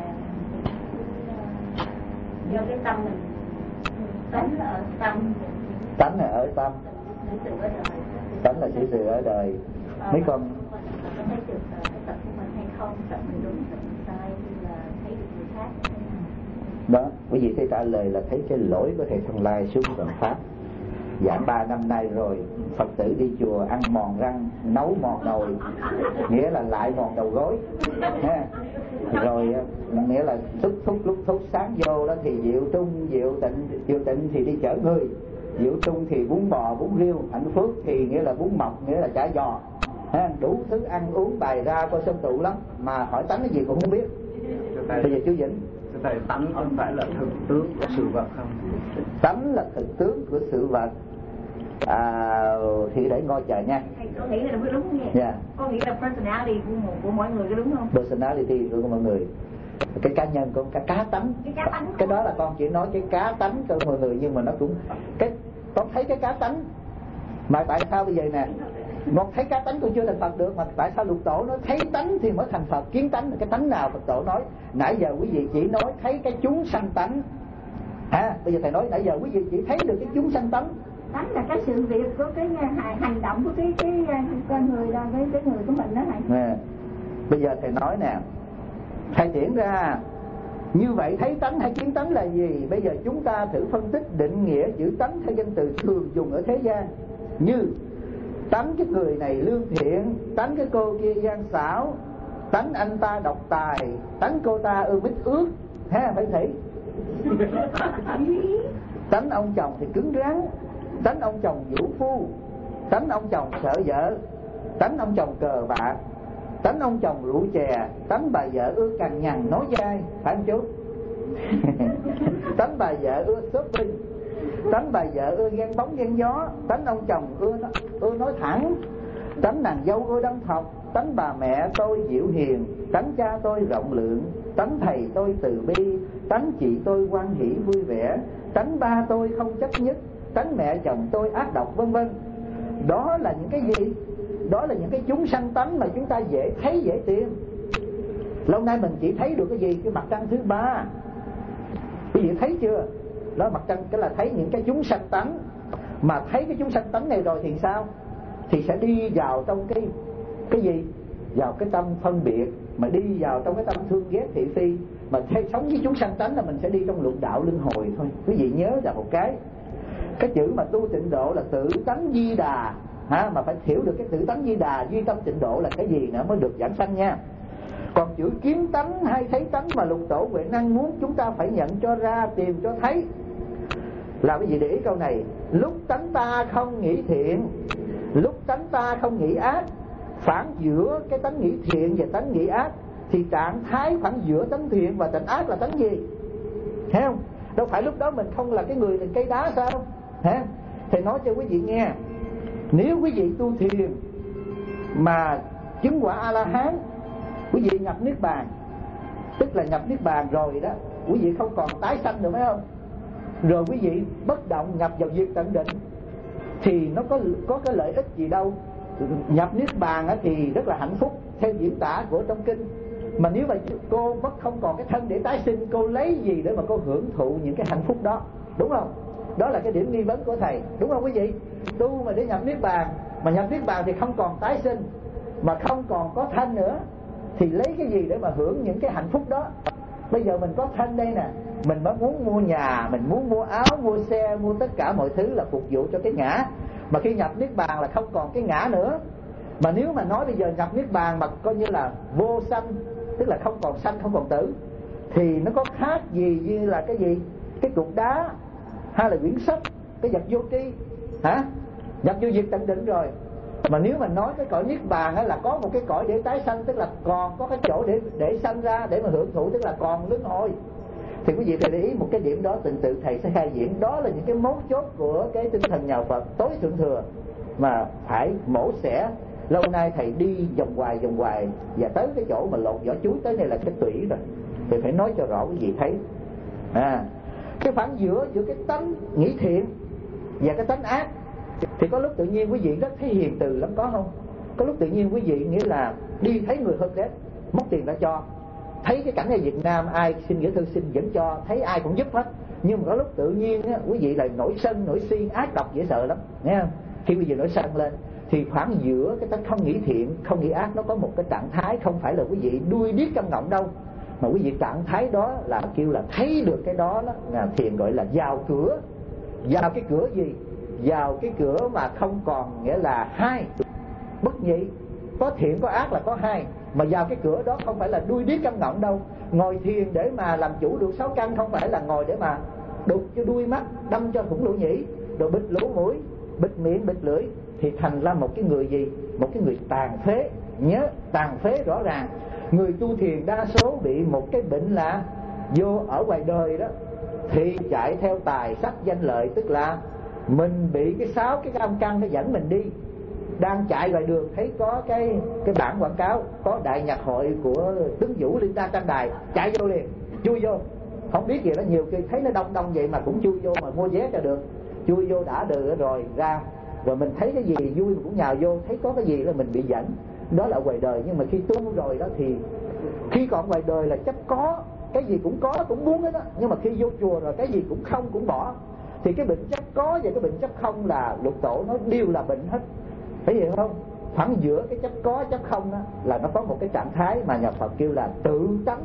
do cái tâm mình, tánh là ở tâm. Tánh là ở tâm. Tánh là sự sự ở đời. Mấy con có thấy được cái tập của mình hay không, tập mình đúng, tập mình sai, như là thấy được người khác thế nào. Đó, quý vị thấy trả lời là thấy cái lỗi của thầy Thông Lai xuống Phật Pháp. Giảng ba năm nay rồi, Phật tử đi chùa ăn mòn răng, nấu mòn nồi, nghĩa là lại mòn đầu gối. Ha. Rồi nghĩa là thúc thúc lúc thúc sáng vô đó thì Diệu Trung, Diệu Tịnh, Diệu Tịnh thì đi chở người, Diệu Trung thì bún bò, bún riêu, Hạnh Phước thì nghĩa là bún mọc, nghĩa là chả giò. Ha. Đủ thứ ăn uống bày ra coi sân tụ lắm, mà hỏi tánh cái gì cũng không biết. Bây giờ chú Vĩnh, Thầy, tánh có phải là thực tướng của sự vật không? Tánh là thực tướng của sự vật. À, thì để ngồi chờ nha. Con nghĩ là đúng đúng không? Yeah. Con nghĩ là personality của, một, của mỗi người có đúng không? Personality của mọi người, cái cá nhân con, cái cá tánh. Cái cá tánh. Cái đó là con chỉ nói cái cá tánh của mọi người, nhưng mà nó cũng cái con thấy cái cá tánh. Mà tại sao bây giờ nè, một thấy cá tánh cũng chưa thành Phật được, mà tại sao Lục Tổ nói thấy tánh thì mới thành Phật? Kiến tánh là cái tánh nào? Phật Tổ nói nãy giờ quý vị chỉ nói thấy cái chúng sanh tánh. À, bây giờ thầy nói nãy giờ quý vị chỉ thấy được cái chúng sanh tánh. Tánh là cái sự việc của cái hành động của cái cái con người đó, cái cái người của mình đó thầy. Nè, bây giờ thầy nói nè, thầy triển ra như vậy thấy tánh hay kiến tánh là gì? Bây giờ chúng ta thử phân tích định nghĩa chữ tánh theo danh từ thường dùng ở thế gian. Như tánh cái người này lương thiện, tánh cái cô kia gian xảo, tánh anh ta độc tài, tánh cô ta ưa bích ước, ha, phải thấy. Tánh ông chồng thì cứng rắn, tánh ông chồng vũ phu, tánh ông chồng sợ vợ, tánh ông chồng cờ bạc, tánh ông chồng rượu chè, tánh bà vợ ưa cằn nhằn nói dai, phải không chú? Tánh bà vợ ưa shopping, tánh bà vợ ưa ghen bóng ghen gió, tánh ông chồng ưa ưa nói thẳng, tánh nàng dâu ưa đâm thọc, tánh bà mẹ tôi dịu hiền, tánh cha tôi rộng lượng, tánh thầy tôi từ bi, tánh chị tôi hoan hỷ vui vẻ, tánh ba tôi không chấp nhất, tánh mẹ chồng tôi ác độc, vân vân. Đó là những cái gì? Đó là những cái chúng sanh tánh mà chúng ta dễ thấy dễ tìm. Lâu nay mình chỉ thấy được cái gì? Cái mặt trăng thứ ba. Quý vị thấy chưa? Đó, mặt trăng cái là thấy những cái chúng sanh tánh. Mà thấy cái chúng sanh tánh này rồi thì sao? Thì sẽ đi vào trong cái cái gì? Vào cái tâm phân biệt, mà đi vào trong cái tâm thương ghét thị phi. Mà thay sống với chúng sanh tánh là mình sẽ đi trong lục đạo luân hồi thôi. Quý vị nhớ là một cái cái chữ mà tu tịnh độ là tự tánh di đà, ha, mà phải hiểu được cái tự tánh di đà, duy tâm tịnh độ là cái gì nữa mới được giảng sanh nha. Còn chữ kiến tánh hay thấy tánh mà Lục Tổ Huệ Năng muốn chúng ta phải nhận cho ra, tìm cho thấy là cái gì? Để ý câu này: lúc tánh ta không nghĩ thiện, lúc tánh ta không nghĩ ác, phản giữa cái tánh nghĩ thiện và tánh nghĩ ác, thì trạng thái khoảng giữa tánh thiện và tánh ác là tánh gì? Thấy không? Đâu phải lúc đó mình không là cái người là cây đá sao? Hả? Thầy nói cho quý vị nghe, nếu quý vị tu thiền mà chứng quả A-la-hán, quý vị nhập niết bàn, tức là nhập niết bàn rồi đó, quý vị không còn tái sanh được, phải không? Rồi quý vị bất động nhập vào diệt tận định, thì nó có có cái lợi ích gì đâu? Nhập niết bàn thì rất là hạnh phúc theo diễn tả của trong kinh. Mà nếu mà cô mất không còn cái thân để tái sinh, cô lấy gì để mà cô hưởng thụ những cái hạnh phúc đó? Đúng không? Đó là cái điểm nghi vấn của thầy, đúng không quý vị? Tu mà để nhập niết bàn, mà nhập niết bàn thì không còn tái sinh, mà không còn có thân nữa, thì lấy cái gì để mà hưởng những cái hạnh phúc đó? Bây giờ mình có thân đây nè, mình mới muốn mua nhà, mình muốn mua áo, mua xe, mua tất cả mọi thứ là phục vụ cho cái ngã. Mà khi nhập niết bàn là không còn cái ngã nữa. Mà nếu mà nói bây giờ nhập niết bàn mà coi như là vô sanh, tức là không còn sanh, không còn tử, thì nó có khác gì như là cái gì? Cái cục đá hay là quyển sách, cái vật vô tri hả? Nhập vô diệt tận định rồi. Mà nếu mà nói cái cõi niết bàn á, là có một cái cõi để tái sanh, tức là còn có cái chỗ để để sanh ra, để mà hưởng thụ, tức là còn luân hồi. Thì quý vị phải để ý một cái điểm đó, từng tự thầy sẽ khai diễn. Đó là những cái mấu chốt của cái tinh thần nhà Phật tối thượng thừa mà phải mổ xẻ. Lâu nay thầy đi vòng hoài vòng hoài và tới cái chỗ mà lột vỏ chuối, tới đây là cái tủy rồi. Thì phải nói cho rõ quý vị thấy. À, cái phản giữa giữa cái tánh nghĩ thiện và cái tánh ác, thì có lúc tự nhiên quý vị rất thấy hiền từ lắm, có không? Có lúc tự nhiên quý vị nghĩa là đi thấy người hơn đấy, mất tiền đã cho, thấy cái cảnh ở Việt Nam ai xin gửi thư xin vẫn cho, thấy ai cũng giúp hết. Nhưng mà có lúc tự nhiên á, quý vị lại nổi sân, nổi si, ác độc dễ sợ lắm, nghe không? Khi quý vị nổi sân lên thì khoảng giữa cái tánh không nghĩ thiện, không nghĩ ác, nó có một cái trạng thái không phải là quý vị đuôi điếc câm ngọng đâu, mà quý vị trạng thái đó là kêu là thấy được cái đó đó, là thiền gọi là vào cửa. Vào cái cửa gì? Vào cái cửa mà không còn nghĩa là hai, bất nhị, có thiện có ác là có hai. Mà vào cái cửa đó không phải là đuôi điếc câm ngọng đâu. Ngồi thiền để mà làm chủ được sáu căn, không phải là ngồi để mà đục cho đuôi mắt, đâm cho thủng lỗ nhĩ, rồi bịt lỗ mũi, bịt miệng, bịt lưỡi, thì thành ra một cái người gì? Một cái người tàn phế. Nhớ, tàn phế rõ ràng. Người tu thiền đa số bị một cái bệnh là vô ở ngoài đời đó thì chạy theo tài sắc danh lợi, tức là mình bị cái sáu cái cam căn nó dẫn mình đi. Đang chạy ngoài đường thấy có cái cái bảng quảng cáo có đại nhạc hội của Tướng Vũ Linh Đan Trang Đài, chạy vô liền, chui vô, không biết gì đó. Nhiều khi thấy nó đông đông vậy mà cũng chui vô mà mua vé cho được. Chui vô đã được rồi ra, rồi mình thấy cái gì vui mình cũng nhào vô, thấy có cái gì là mình bị dẫn. Đó là ngoài đời. Nhưng mà khi tu rồi đó thì khi còn ngoài đời là chấp có, cái gì cũng có, cũng muốn hết đó. Nhưng mà khi vô chùa rồi cái gì cũng không, cũng bỏ. Thì cái bệnh chấp có và cái bệnh chấp không là Lục Tổ nó đều là bệnh hết. Thấy vậy không? Phẳng giữa cái chấp có chấp không đó, là nó có một cái trạng thái mà nhà Phật kêu là tự tánh.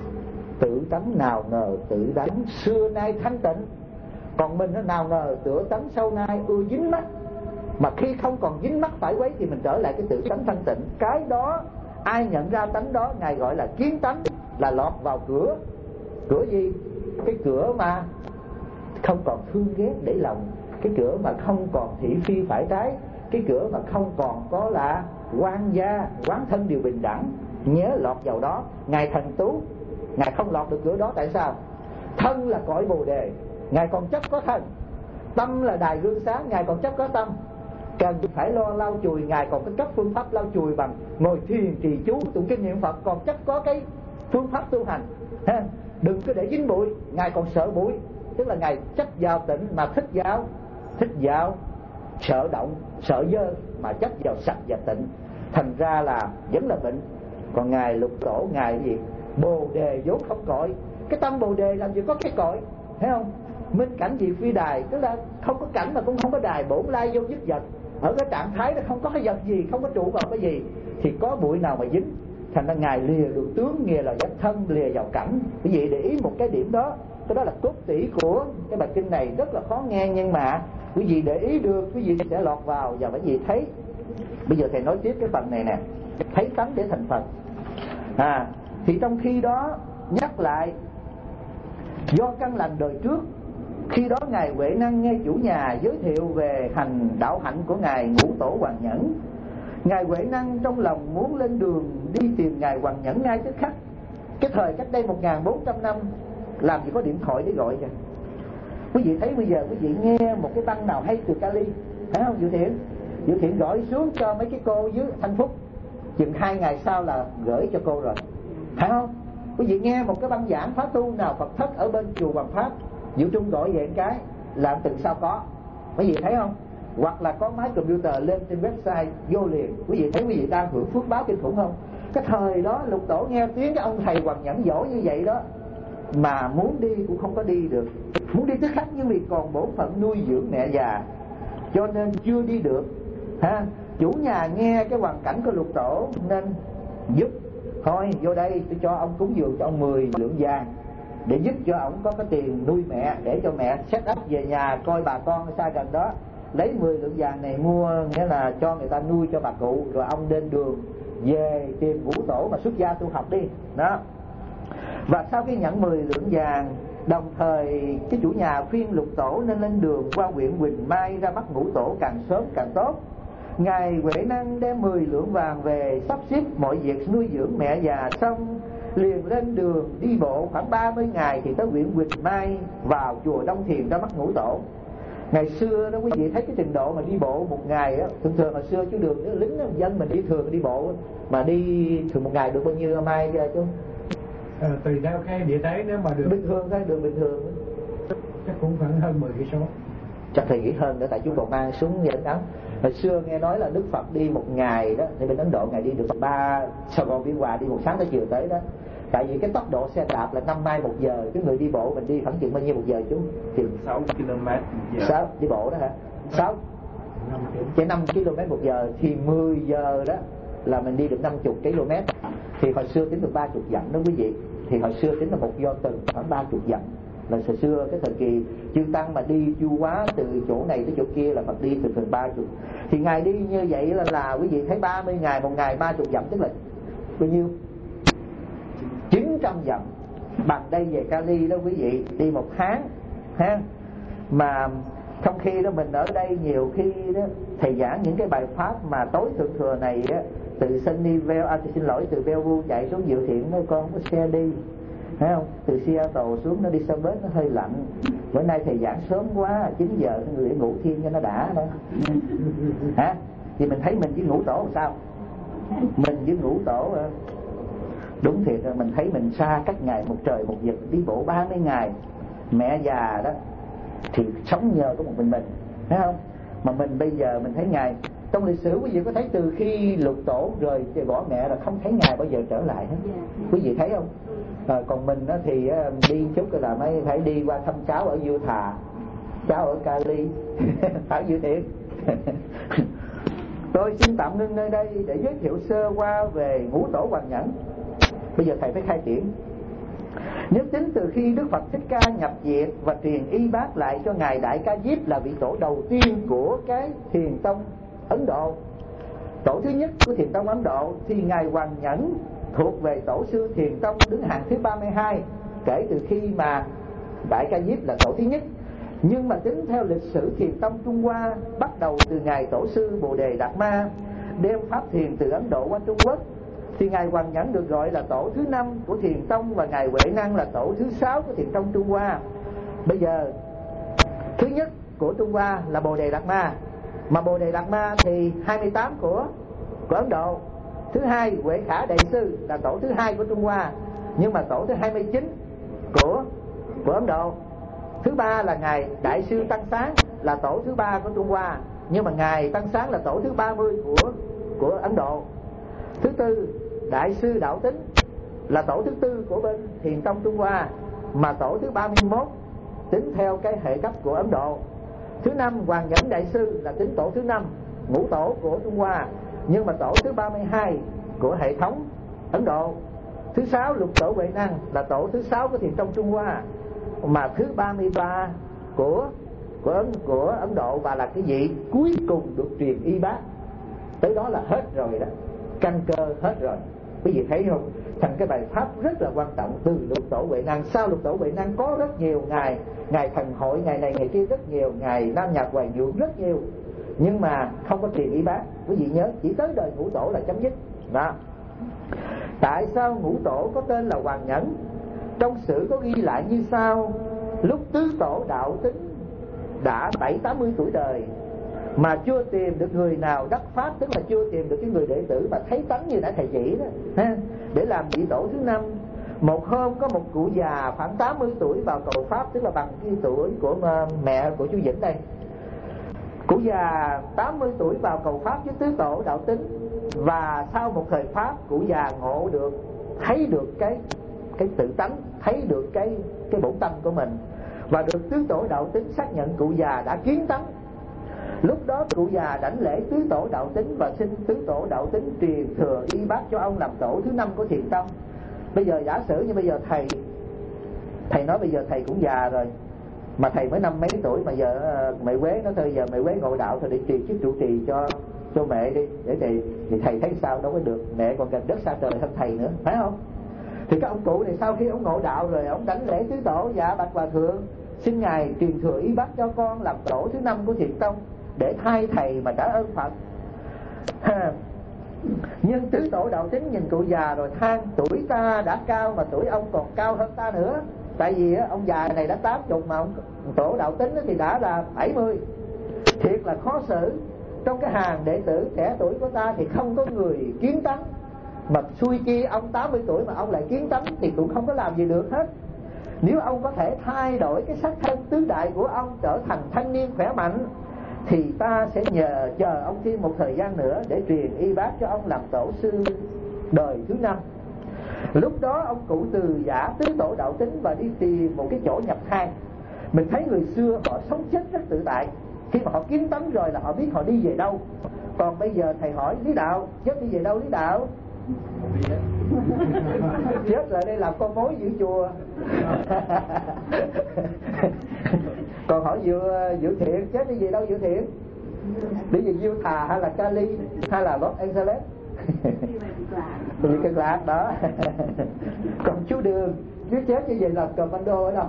Tự tánh nào ngờ tự tánh xưa nay thanh tịnh. Còn mình nó nào ngờ tự tánh sau nay ưa dính mắt. Mà khi không còn dính mắt phải quấy thì mình trở lại cái tự tánh thanh tịnh. Cái đó ai nhận ra tánh đó Ngài gọi là kiến tánh, là lọt vào cửa. Cửa gì? Cái cửa mà không còn thương ghét để lòng, cái cửa mà không còn thị phi phải trái, cái cửa mà không còn có là quan gia, quán thân đều bình đẳng. Nhớ lọt vào đó. Ngài thành tú, Ngài không lọt được cửa đó. Tại sao? Thân là cõi Bồ Đề, Ngài còn chấp có thân. Tâm là đài gương sáng, Ngài còn chấp có tâm. Cần phải lo lau chùi, Ngài còn có cấp phương pháp lau chùi bằng ngồi thiền trì chú tụng kinh niệm Phật, còn chấp có cái phương pháp tu hành. Ha? Đừng có để dính bụi. Ngài còn sợ bụi, tức là Ngài chấp vào tịnh mà thích vào thích vào sợ động, sợ dơ mà chấp vào sạch và tịnh. Thành ra là vẫn là bệnh. Còn Ngài Lục Tổ, Ngài gì? Bồ Đề vốn không cõi. Cái tâm Bồ Đề làm gì có cái cõi, thấy không? Minh cảnh gì phi đài, tức là không có cảnh mà cũng không có đài, bổn lai vô nhất vật. Ở cái trạng thái đó không có cái vật gì, không có trụ vào cái gì, thì có bụi nào mà dính. Thành ra Ngài lìa được tướng, lìa là giác thân, lìa vào cảnh. Quý vị để ý một cái điểm đó. Cái đó là cốt tủy của cái bài kinh này, rất là khó nghe, nhưng mà quý vị để ý được, quý vị sẽ lọt vào và quý vị thấy. Bây giờ thầy nói tiếp cái phần này nè, thấy tánh để thành Phật. à, thì trong khi đó nhắc lại do căn lành đời trước, khi đó ngài Huệ Năng nghe chủ nhà giới thiệu về hành đạo hạnh của ngài Ngũ Tổ Hoàng Nhẫn. Ngài Huệ Năng trong lòng muốn lên đường đi tìm ngài Hoàng Nhẫn ngay tức khắc. Cái thời cách đây một nghìn bốn trăm năm làm gì có điện thoại để gọi kìa. Quý vị thấy bây giờ quý vị nghe một cái băng nào hay từ Cali, phải không Dự Thiện? Dự Thiện gọi xuống cho mấy cái cô dưới Thanh Phúc, chừng hai ngày sau là gửi cho cô rồi, phải không? Quý vị nghe một cái băng giảng pháp tu nào Phật thất ở bên chùa Hoàng Pháp, Diệu Trung gọi về một cái làm từng sao có, quý vị thấy không? Hoặc là có máy computer lên trên website vô liền. Quý vị thấy quý vị đang hưởng phước báo kinh khủng không? Cái thời đó Lục Tổ nghe tiếng cái ông thầy Hoàng Nhẫn giỏi như vậy đó, mà muốn đi cũng không có đi được. Muốn đi tức khắc nhưng vì còn bổn phận nuôi dưỡng mẹ già cho nên chưa đi được ha. Chủ nhà nghe cái hoàn cảnh của Lục Tổ nên giúp. Thôi vô đây tôi cho ông cúng dường cho ông mười lượng vàng để giúp cho ông có cái tiền nuôi mẹ, để cho mẹ set up về nhà coi bà con ở xa gần đó. Lấy mười lượng vàng này mua, nghĩa là cho người ta nuôi cho bà cụ, rồi ông lên đường về tìm Ngũ Tổ mà xuất gia tu học đi đó. Và sau khi nhận mười lượng vàng, đồng thời cái chủ nhà khuyên Lục Tổ nên lên đường qua huyện Quỳnh Mai ra bắt Ngũ Tổ càng sớm càng tốt. Ngài Huệ Năng đem mười lượng vàng về, sắp xếp mọi việc nuôi dưỡng mẹ già xong, liền lên đường đi bộ khoảng ba mươi ngày thì tới huyện Quỳnh Mai, vào chùa Đông Thiền ra bắt Ngũ Tổ. Ngày xưa đó quý vị thấy cái trình độ mà đi bộ một ngày á, thường thường hồi xưa chứ đường đó, lính đó, dân mình đi thường đi bộ mà đi thường một ngày được bao nhiêu mai chứ? À, tùy theo cái địa thế, nếu mà đường bình thường thôi, đường bình thường chắc cũng khoảng hơn mười cây số. Chắc thì nghĩ hơn nữa, tại chúng còn mang súng về đánh. Hồi xưa nghe nói là Đức Phật đi một ngày đó, thì bên Ấn Độ ngày đi được ba Sài Gòn Biên Hòa đi một sáng tới chiều tới đó. Tại vì cái tốc độ xe đạp là năm mai một giờ, cái người đi bộ mình đi khoảng chừng bao nhiêu một giờ chú? Chừng sáu ki lô mét một giờ. Sáu đi bộ đó hả? Sáu chạy năm ki lô mét một giờ thì mười giờ đó là mình đi được năm mươi ki lô mét. Thì hồi xưa tính được ba mươi dặm đó quý vị. Thì hồi xưa tính là một do tuần khoảng ba mươi dặm. Là hồi xưa cái thời kỳ chư tăng mà đi chu hóa từ chỗ này tới chỗ kia là Phật đi từ từ ba mươi. Thì ngày đi như vậy là, là quý vị thấy ba mươi ngày, một ngày ba mươi dặm tức là bao nhiêu? chín trăm dặm. Bằng đây về Cali đó quý vị, đi một tháng ha. Mà trong khi đó mình ở đây nhiều khi đó thầy giảng những cái bài pháp mà tối thượng thừa này á, từ Sunnyvale, à xin lỗi từ Bellevue chạy xuống Diệu Thiện nói con có xe đi, thấy không? Từ Seattle xuống nó đi xe bus nó hơi lạnh. Bữa nay thầy giảng sớm quá, chín giờ người để ngủ thiên cho nó đã đó. Hả? Thì mình thấy mình với Ngũ Tổ làm sao? Mình với Ngũ Tổ đúng thiệt là mình thấy mình xa cách ngài một trời một vực, đi bộ ba mươi ngày. Mẹ già đó thì sống nhờ có một mình mình, thấy không? Mà mình bây giờ mình thấy ngài trong lịch sử, quý vị có thấy từ khi Lục Tổ rời bỏ mẹ là không thấy ngài bao giờ trở lại hết. Quý vị thấy không? À, còn mình đó thì đi chút là mới phải đi qua thăm cháu ở Utah, cháu ở Cali, phải Dự Thiện. Tôi xin tạm ngưng nơi đây để giới thiệu sơ qua về Ngũ Tổ Hoàng Nhẫn. Bây giờ thầy phải khai triển. Nếu tính từ khi Đức Phật Thích Ca nhập diệt và truyền y bát lại cho ngài Đại Ca Diếp là vị tổ đầu tiên của cái Thiền Tông Ấn Độ, tổ thứ nhất của Thiền Tông Ấn Độ, thì ngài Hoàng Nhẫn thuộc về tổ sư Thiền Tông đứng hàng thứ ba mươi hai kể từ khi mà Đại Ca Diếp là tổ thứ nhất. Nhưng mà tính theo lịch sử Thiền Tông Trung Hoa, bắt đầu từ ngài tổ sư Bồ Đề Đạt Ma đem pháp thiền từ Ấn Độ qua Trung Quốc, thì ngài Hoàng Nhẫn được gọi là tổ thứ năm của Thiền Tông, và ngài Huệ Năng là tổ thứ sáu của Thiền Tông Trung Hoa. Bây giờ thứ nhất của Trung Hoa là Bồ Đề Đạt Ma, mà Bồ Đề Đạt Ma thì hai mươi tám của của Ấn Độ. Thứ hai Huệ Khả Đại Sư là tổ thứ hai của Trung Hoa, nhưng mà tổ thứ hai mươi chín của của Ấn Độ. Thứ ba là ngài Đại sư Tăng Sáng là tổ thứ ba của Trung Hoa, nhưng mà ngài Tăng Sáng là tổ thứ ba mươi của của Ấn Độ. Thứ tư Đại sư Đạo Tính là tổ thứ tư của bên Thiền Tông Trung Hoa, mà tổ thứ ba mươi mốt tính theo cái hệ cấp của Ấn Độ. Thứ năm Hoàng Nhẫn Đại Sư là tính tổ thứ năm, ngũ tổ của Trung Hoa, nhưng mà tổ thứ ba mươi hai của hệ thống Ấn Độ. Thứ sáu Lục Tổ Huệ Năng là tổ thứ sáu của Thiền Tông Trung Hoa, mà thứ ba mươi ba của của Ấn, của Ấn Độ, và là cái vị cuối cùng được truyền y bát. Tới đó là hết rồi đó, căn cơ hết rồi. Quý vị thấy không? Thành cái bài pháp rất là quan trọng từ Lục Tổ Huệ Năng. Sau Lục Tổ Huệ Năng có rất nhiều ngài, ngài Thần Hội, ngài này ngài kia rất nhiều, ngài Nam Nhạc Hoài Nhượng rất nhiều, nhưng mà không có truyền y bác. Quý vị nhớ chỉ tới đời Ngũ Tổ là chấm dứt đó. Tại sao Ngũ Tổ có tên là Hoàng Nhẫn? Trong sử có ghi lại như sau: lúc Tứ Tổ Đạo Tính đã bảy tám mươi tuổi đời mà chưa tìm được người nào đắc pháp, tức là chưa tìm được cái người đệ tử mà thấy tánh như đã thầy chỉ đó ha, để làm vị tổ thứ năm. Một hôm có một cụ già khoảng tám mươi tuổi vào cầu pháp, tức là bằng cái tuổi của mẹ của chú Vĩnh đây. Cụ già tám mươi tuổi vào cầu pháp với Tứ Tổ Đạo Tính, và sau một thời pháp cụ già ngộ được, thấy được cái cái tự tánh, thấy được cái cái bổn tâm của mình, và được Tứ Tổ Đạo Tính xác nhận cụ già đã kiến tánh. Lúc đó cụ già đảnh lễ Tứ Tổ Đạo Tính và xin Tứ Tổ Đạo Tính truyền thừa y bác cho ông làm tổ thứ năm của Thiền Tông. Bây giờ giả sử như bây giờ thầy thầy nói bây giờ thầy cũng già rồi, mà thầy mới năm mấy tuổi, mà giờ mẹ Quế nó thôi giờ mẹ Quế ngộ đạo thôi để truyền chức trụ trì cho cho mẹ đi, để thầy thì thầy thấy sao đâu có được, mẹ còn gần đất xa trời hơn thầy nữa, phải không? Thì các ông cụ này sau khi ông ngộ đạo rồi, ông đảnh lễ Tứ Tổ: dạ bạch hòa thượng, xin ngài truyền thừa y bác cho con làm tổ thứ năm của Thiền Tông để thay thầy mà trả ơn Phật. Nhưng Tứ Tổ Đạo Tính nhìn cụ già rồi than: tuổi ta đã cao mà tuổi ông còn cao hơn ta nữa. Tại vì ông già này đã tám mươi mà ông Tổ Đạo Tính thì đã là bảy mươi. Thiệt là khó xử. Trong cái hàng đệ tử trẻ tuổi của ta thì không có người kiến tánh, mà xui chi ông tám mươi tuổi mà ông lại kiến tánh thì cũng không có làm gì được hết. Nếu ông có thể thay đổi cái sắc thân tứ đại của ông trở thành thanh niên khỏe mạnh, thì ta sẽ nhờ chờ ông thêm một thời gian nữa để truyền y bác cho ông làm tổ sư đời thứ năm. Lúc đó ông cụ từ giả Tứ Tổ Đạo Tính và đi tìm một cái chỗ nhập thang. Mình thấy người xưa họ sống chết rất tự tại, khi mà họ kiến tánh rồi là họ biết họ đi về đâu. Còn bây giờ thầy hỏi Lý Đạo: chết đi về đâu Lý Đạo? Chết là đây làm con mối giữ chùa. Còn hỏi Diệu, Diệu Thiện: chết đi về đâu Diệu Thiện? Đi về Diêu Thà hay là Cali hay là Los Angeles? Đi về Cực Lạc đó. Còn chú Đường, chú chết như vậy làm commando ở đâu?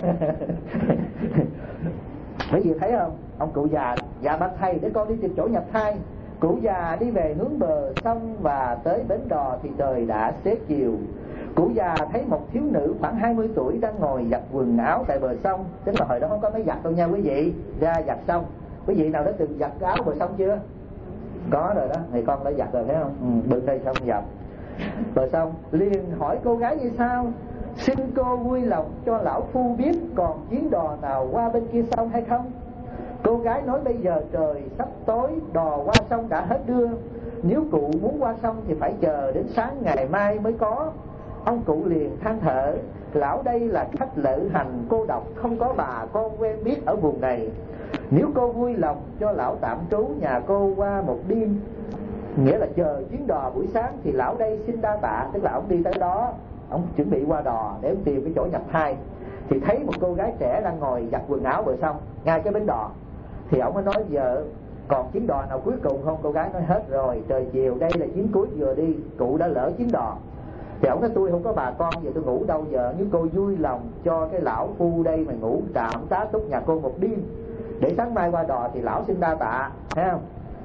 Mấy vị thấy không? Ông cụ già: dạ bạch thầy, để con đi tìm chỗ nhập thai. Cụ già đi về hướng bờ sông và tới bến đò thì trời đã xế chiều. Cụ già thấy một thiếu nữ khoảng hai mươi tuổi đang ngồi giặt quần áo tại bờ sông. Tức là hồi đó không có máy giặt đâu nha quý vị, ra giặt sông. Quý vị nào đã từng giặt áo bờ sông chưa? Có rồi đó, thì con đã giặt rồi thấy không? Ừ, bưng đây xong giặt bờ sông. Liền hỏi cô gái như sau: xin cô vui lòng cho lão phu biết còn chuyến đò nào qua bên kia sông hay không? Cô gái nói: bây giờ trời sắp tối, đò qua sông đã hết đưa. Nếu cụ muốn qua sông thì phải chờ đến sáng ngày mai mới có. Ông cụ liền than thở: lão đây là khách lữ hành cô độc, không có bà con quen biết ở vùng này. Nếu cô vui lòng cho lão tạm trú nhà cô qua một đêm, nghĩa là chờ chuyến đò buổi sáng, thì lão đây xin đa tạ. Tức là ông đi tới đó, ông chuẩn bị qua đò để ông tìm cái chỗ nhập thai, thì thấy một cô gái trẻ đang ngồi giặt quần áo bờ sông ngay cái bến đò. Thì ông mới nói: vợ còn chuyến đò nào cuối cùng không? Cô gái nói: hết rồi, trời chiều, đây là chuyến cuối vừa đi, cụ đã lỡ chuyến đò. Thì ông nói: tôi không có bà con, giờ tôi ngủ đâu giờ? Nếu cô vui lòng cho cái lão phu đây mà ngủ trạm tá túc nhà cô một đêm, để sáng mai qua đò thì lão xin đa tạ, thấy không?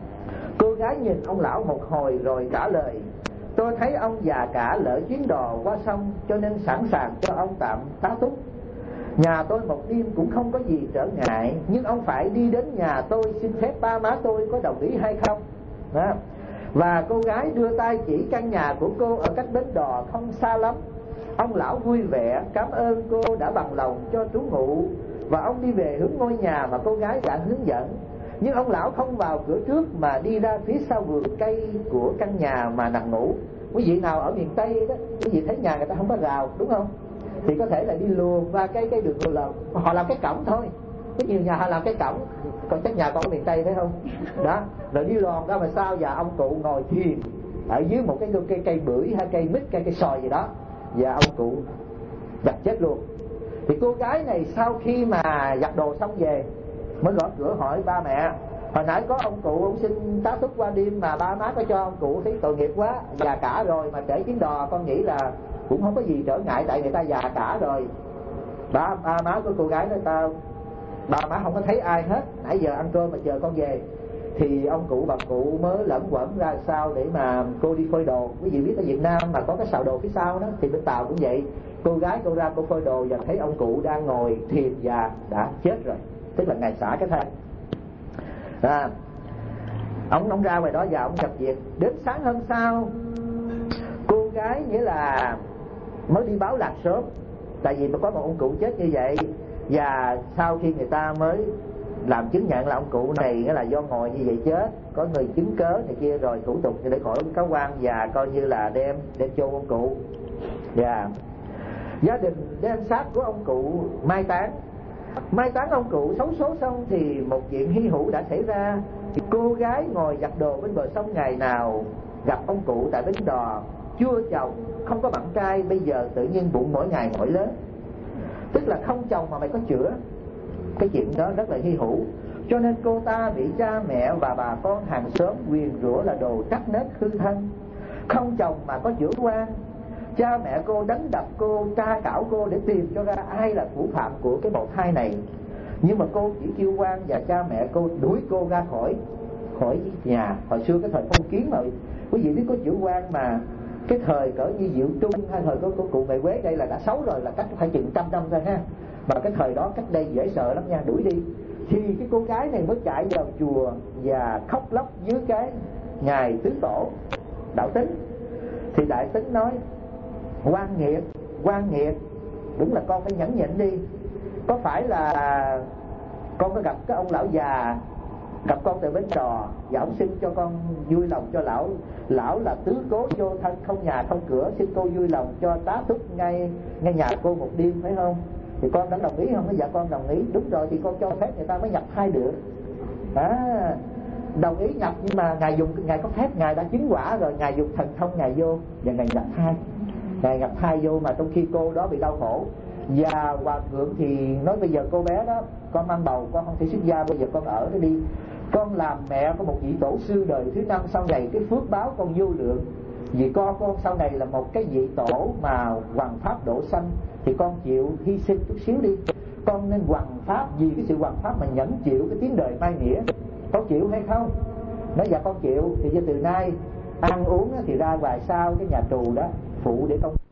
Cô gái nhìn ông lão một hồi rồi trả lời: tôi thấy ông già cả lỡ chuyến đò qua sông, cho nên sẵn sàng cho ông tạm tá túc. Nhà tôi một đêm cũng không có gì trở ngại, nhưng ông phải đi đến nhà tôi xin phép ba má tôi có đồng ý hay không đó. Và cô gái đưa tay chỉ căn nhà của cô ở cách bến đò không xa lắm. Ông lão vui vẻ cảm ơn cô đã bằng lòng cho trú ngụ, và ông đi về hướng ngôi nhà mà cô gái đã hướng dẫn. Nhưng ông lão không vào cửa trước mà đi ra phía sau vườn cây của căn nhà mà nằm ngủ. Quý vị nào ở miền Tây đó, quý vị thấy nhà người ta không có rào, đúng không? Thì có thể là đi luồn qua cái cái đường là họ làm cái cổng thôi. Có nhiều nhà họ làm cái cổng, còn chắc nhà con ở miền Tây thấy không? Đó, rồi đi lòn ra mà sao, và ông cụ ngồi thiền ở dưới một cái cây cây bưởi hay cây mít, cây cây sòi gì đó, và ông cụ giặt chết luôn. Thì cô gái này sau khi mà giặt đồ xong về mới gõ cửa hỏi ba mẹ: Hồi nãy có ông cụ ông xin tá túc qua đêm mà ba má có cho ông cụ, thấy tội nghiệp quá, già cả rồi mà trễ chuyến đò, con nghĩ là cũng không có gì trở ngại tại người ta già cả rồi. Ba, ba má của cô gái nói tao, ba má không có thấy ai hết, nãy giờ ăn cơm mà chờ con về. Thì ông cụ bà cụ mới lẫn quẩn ra sao để mà cô đi phơi đồ. Quý vị biết ở Việt Nam mà có cái sào đồ phía sau đó, thì bên Tàu cũng vậy. Cô gái cô ra cô phơi đồ và thấy ông cụ đang ngồi thiền và đã chết rồi, tức là ngày xả cái thai. À, ông ông ra ngoài đó và ông nhập viện. Đến sáng hôm sau, cô gái nghĩa là mới đi báo lạc sớm, tại vì có một ông cụ chết như vậy. Và sau khi người ta mới làm chứng nhận là ông cụ này nghĩa là do ngồi như vậy chết, có người chứng cớ này kia rồi thủ tục để khỏi cáo quan và coi như là đem đem chôn ông cụ. Và gia đình đem xác của ông cụ mai táng. Mai táng ông cụ xấu số xong thì một chuyện hy hữu đã xảy ra. Thì cô gái ngồi giặt đồ bên bờ sông ngày nào gặp ông cụ tại bến đò, chưa chồng, không có bạn trai, bây giờ tự nhiên bụng mỗi ngày mỗi lớn. Tức là không chồng mà mày có chữa. Cái chuyện đó rất là hy hữu. Cho nên cô ta bị cha mẹ và bà con hàng xóm nguyền rủa là đồ trắc nết hư thân. Không chồng mà có chữa quan. Cha mẹ cô đánh đập cô, tra cảo cô để tìm cho ra ai là thủ phạm của cái bào thai này. Nhưng mà cô chỉ kêu quan và cha mẹ cô đuổi cô ra khỏi khỏi nhà. Hồi xưa cái thời phong kiến mà quý vị biết có chữa quan mà cái thời cỡ như Diệu Trung hay thời của cụ Mẹ Quế đây là đã xấu rồi, là cách phải chừng trăm năm thôi ha. Mà cái thời đó cách đây dễ sợ lắm nha, đuổi đi. Thì cái cô gái này mới chạy vào chùa và khóc lóc dưới cái ngài tứ tổ Đạo Tính. Thì Đại Tính nói: quan nghiệt, quan nghiệt, đúng là con phải nhẫn nhịn đi. Có phải là con có gặp cái ông lão già gặp con từ bến đò và ông xin cho con vui lòng cho lão. Lão là tứ cố vô thân, không nhà không cửa, xin cô vui lòng cho tá túc ngay ngay nhà cô một đêm phải không? Thì con đã đồng ý không? Dạ con đồng ý. Đúng rồi, thì con cho phép người ta mới nhập thai được. À, đồng ý nhập nhưng mà ngài dùng ngài có phép, ngài đã chứng quả rồi, ngài dùng thần thông ngài vô và ngài nhập thai. Ngài nhập thai vô mà trong khi cô đó bị đau khổ. Và hòa thượng thì nói bây giờ cô bé đó con mang bầu, con không thể xuất gia, bây giờ con ở đó đi. Con làm mẹ của một vị tổ sư đời thứ năm, sau này cái phước báo con vô lượng. Vì con con sau này là một cái vị tổ mà hoằng pháp độ sanh, thì con chịu hy sinh chút xíu đi. Con nên hoằng pháp, vì cái sự hoằng pháp mà nhẫn chịu cái tiếng đời mai nghĩa. Con chịu hay không? Nói dạ con chịu. Thì từ nay ăn uống thì ra ngoài sau cái nhà tù đó phụ để con